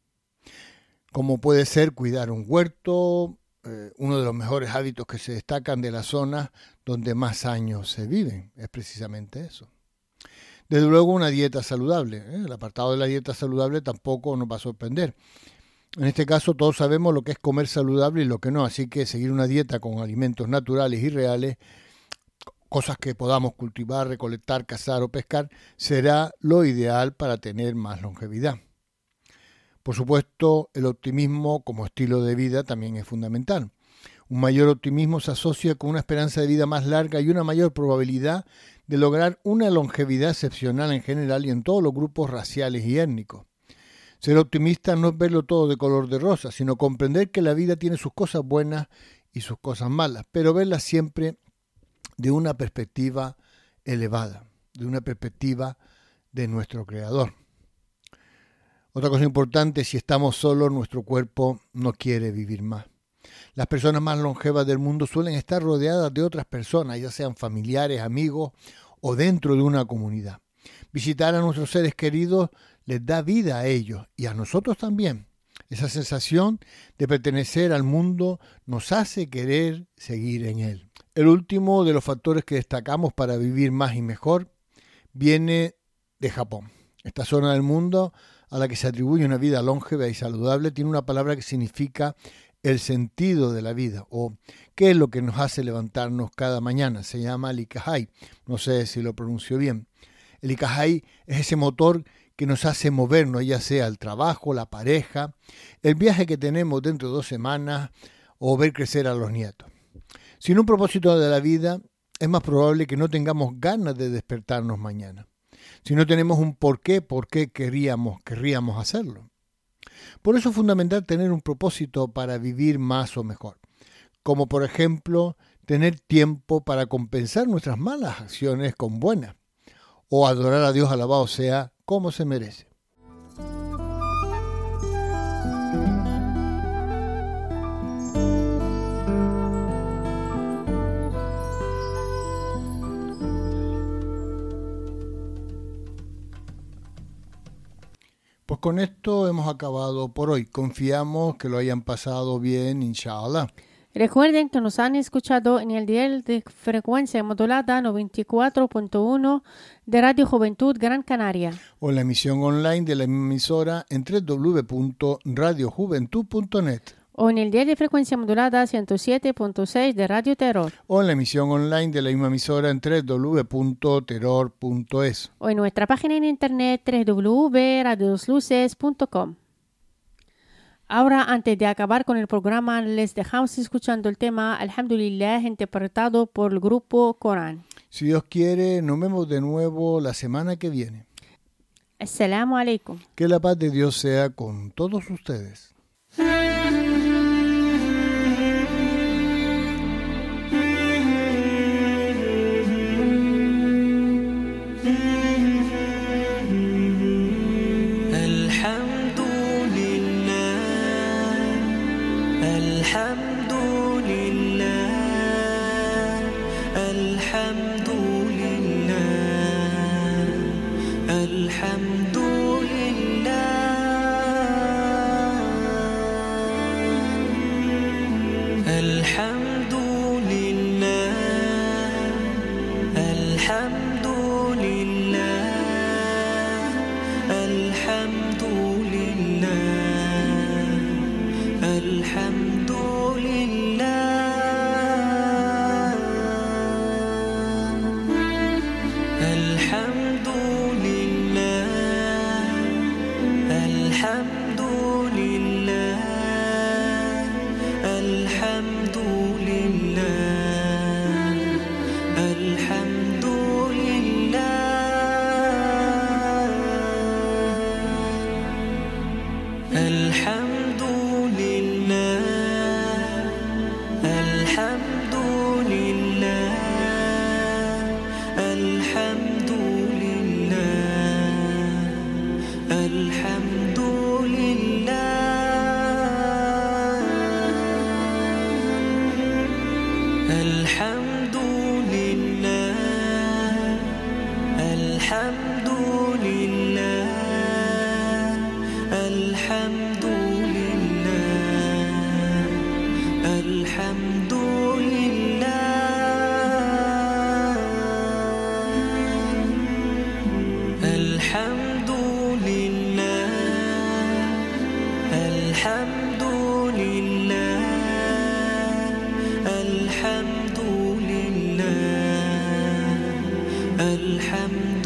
como puede ser cuidar un huerto. Eh, uno de los mejores hábitos que se destacan de las zonas donde más años se viven es precisamente eso. Desde luego una dieta saludable. ¿eh? El apartado de la dieta saludable tampoco nos va a sorprender. En este caso todos sabemos lo que es comer saludable y lo que no, así que seguir una dieta con alimentos naturales y reales, cosas que podamos cultivar, recolectar, cazar o pescar, será lo ideal para tener más longevidad. Por supuesto, el optimismo como estilo de vida también es fundamental. Un mayor optimismo se asocia con una esperanza de vida más larga y una mayor probabilidad de lograr una longevidad excepcional en general y en todos los grupos raciales y étnicos. Ser optimista no es verlo todo de color de rosa, sino comprender que la vida tiene sus cosas buenas y sus cosas malas, pero verlas siempre de una perspectiva elevada, de una perspectiva de nuestro Creador. Otra cosa importante, si estamos solos, nuestro cuerpo no quiere vivir más. Las personas más longevas del mundo suelen estar rodeadas de otras personas, ya sean familiares, amigos o dentro de una comunidad. Visitar a nuestros seres queridos les da vida a ellos y a nosotros también. Esa sensación de pertenecer al mundo nos hace querer seguir en él. El último de los factores que destacamos para vivir más y mejor viene de Japón. Esta zona del mundo a la que se atribuye una vida longeva y saludable tiene una palabra que significa el sentido de la vida o qué es lo que nos hace levantarnos cada mañana. Se llama el Ikahai, no sé si lo pronuncio bien. El Ikahai es ese motor que nos hace movernos, ya sea el trabajo, la pareja, el viaje que tenemos dentro de dos semanas o ver crecer a los nietos. Sin un propósito de la vida, es más probable que no tengamos ganas de despertarnos mañana. Si no tenemos un porqué, ¿por qué querríamos, querríamos hacerlo? Por eso es fundamental tener un propósito para vivir más o mejor, como por ejemplo tener tiempo para compensar nuestras malas acciones con buenas, o adorar a Dios alabado sea como se merece. Pues con esto hemos acabado por hoy. Confiamos que lo hayan pasado bien, inshallah. Recuerden que nos han escuchado en el dial de frecuencia modulada noventa y cuatro punto uno de Radio Juventud Gran Canaria. O la emisión online de la emisora en doble u doble u doble u punto radio juventud punto net. O en el dial de frecuencia modulada ciento siete punto seis de Radio Terror. O en la emisión online de la misma emisora en doble u doble u doble u punto terror punto es. O en nuestra página en internet doble u doble u doble u punto radio dos luces punto com. Ahora, antes de acabar con el programa, les dejamos escuchando el tema Alhamdulillah, interpretado por el grupo Corán. Si Dios quiere, nos vemos de nuevo la semana que viene. Assalamu alaikum. Que la paz de Dios sea con todos ustedes. الحمد لله الحمد لله الحمد لله الحمد لله الحمد لله الحمد لله الحمد الحمد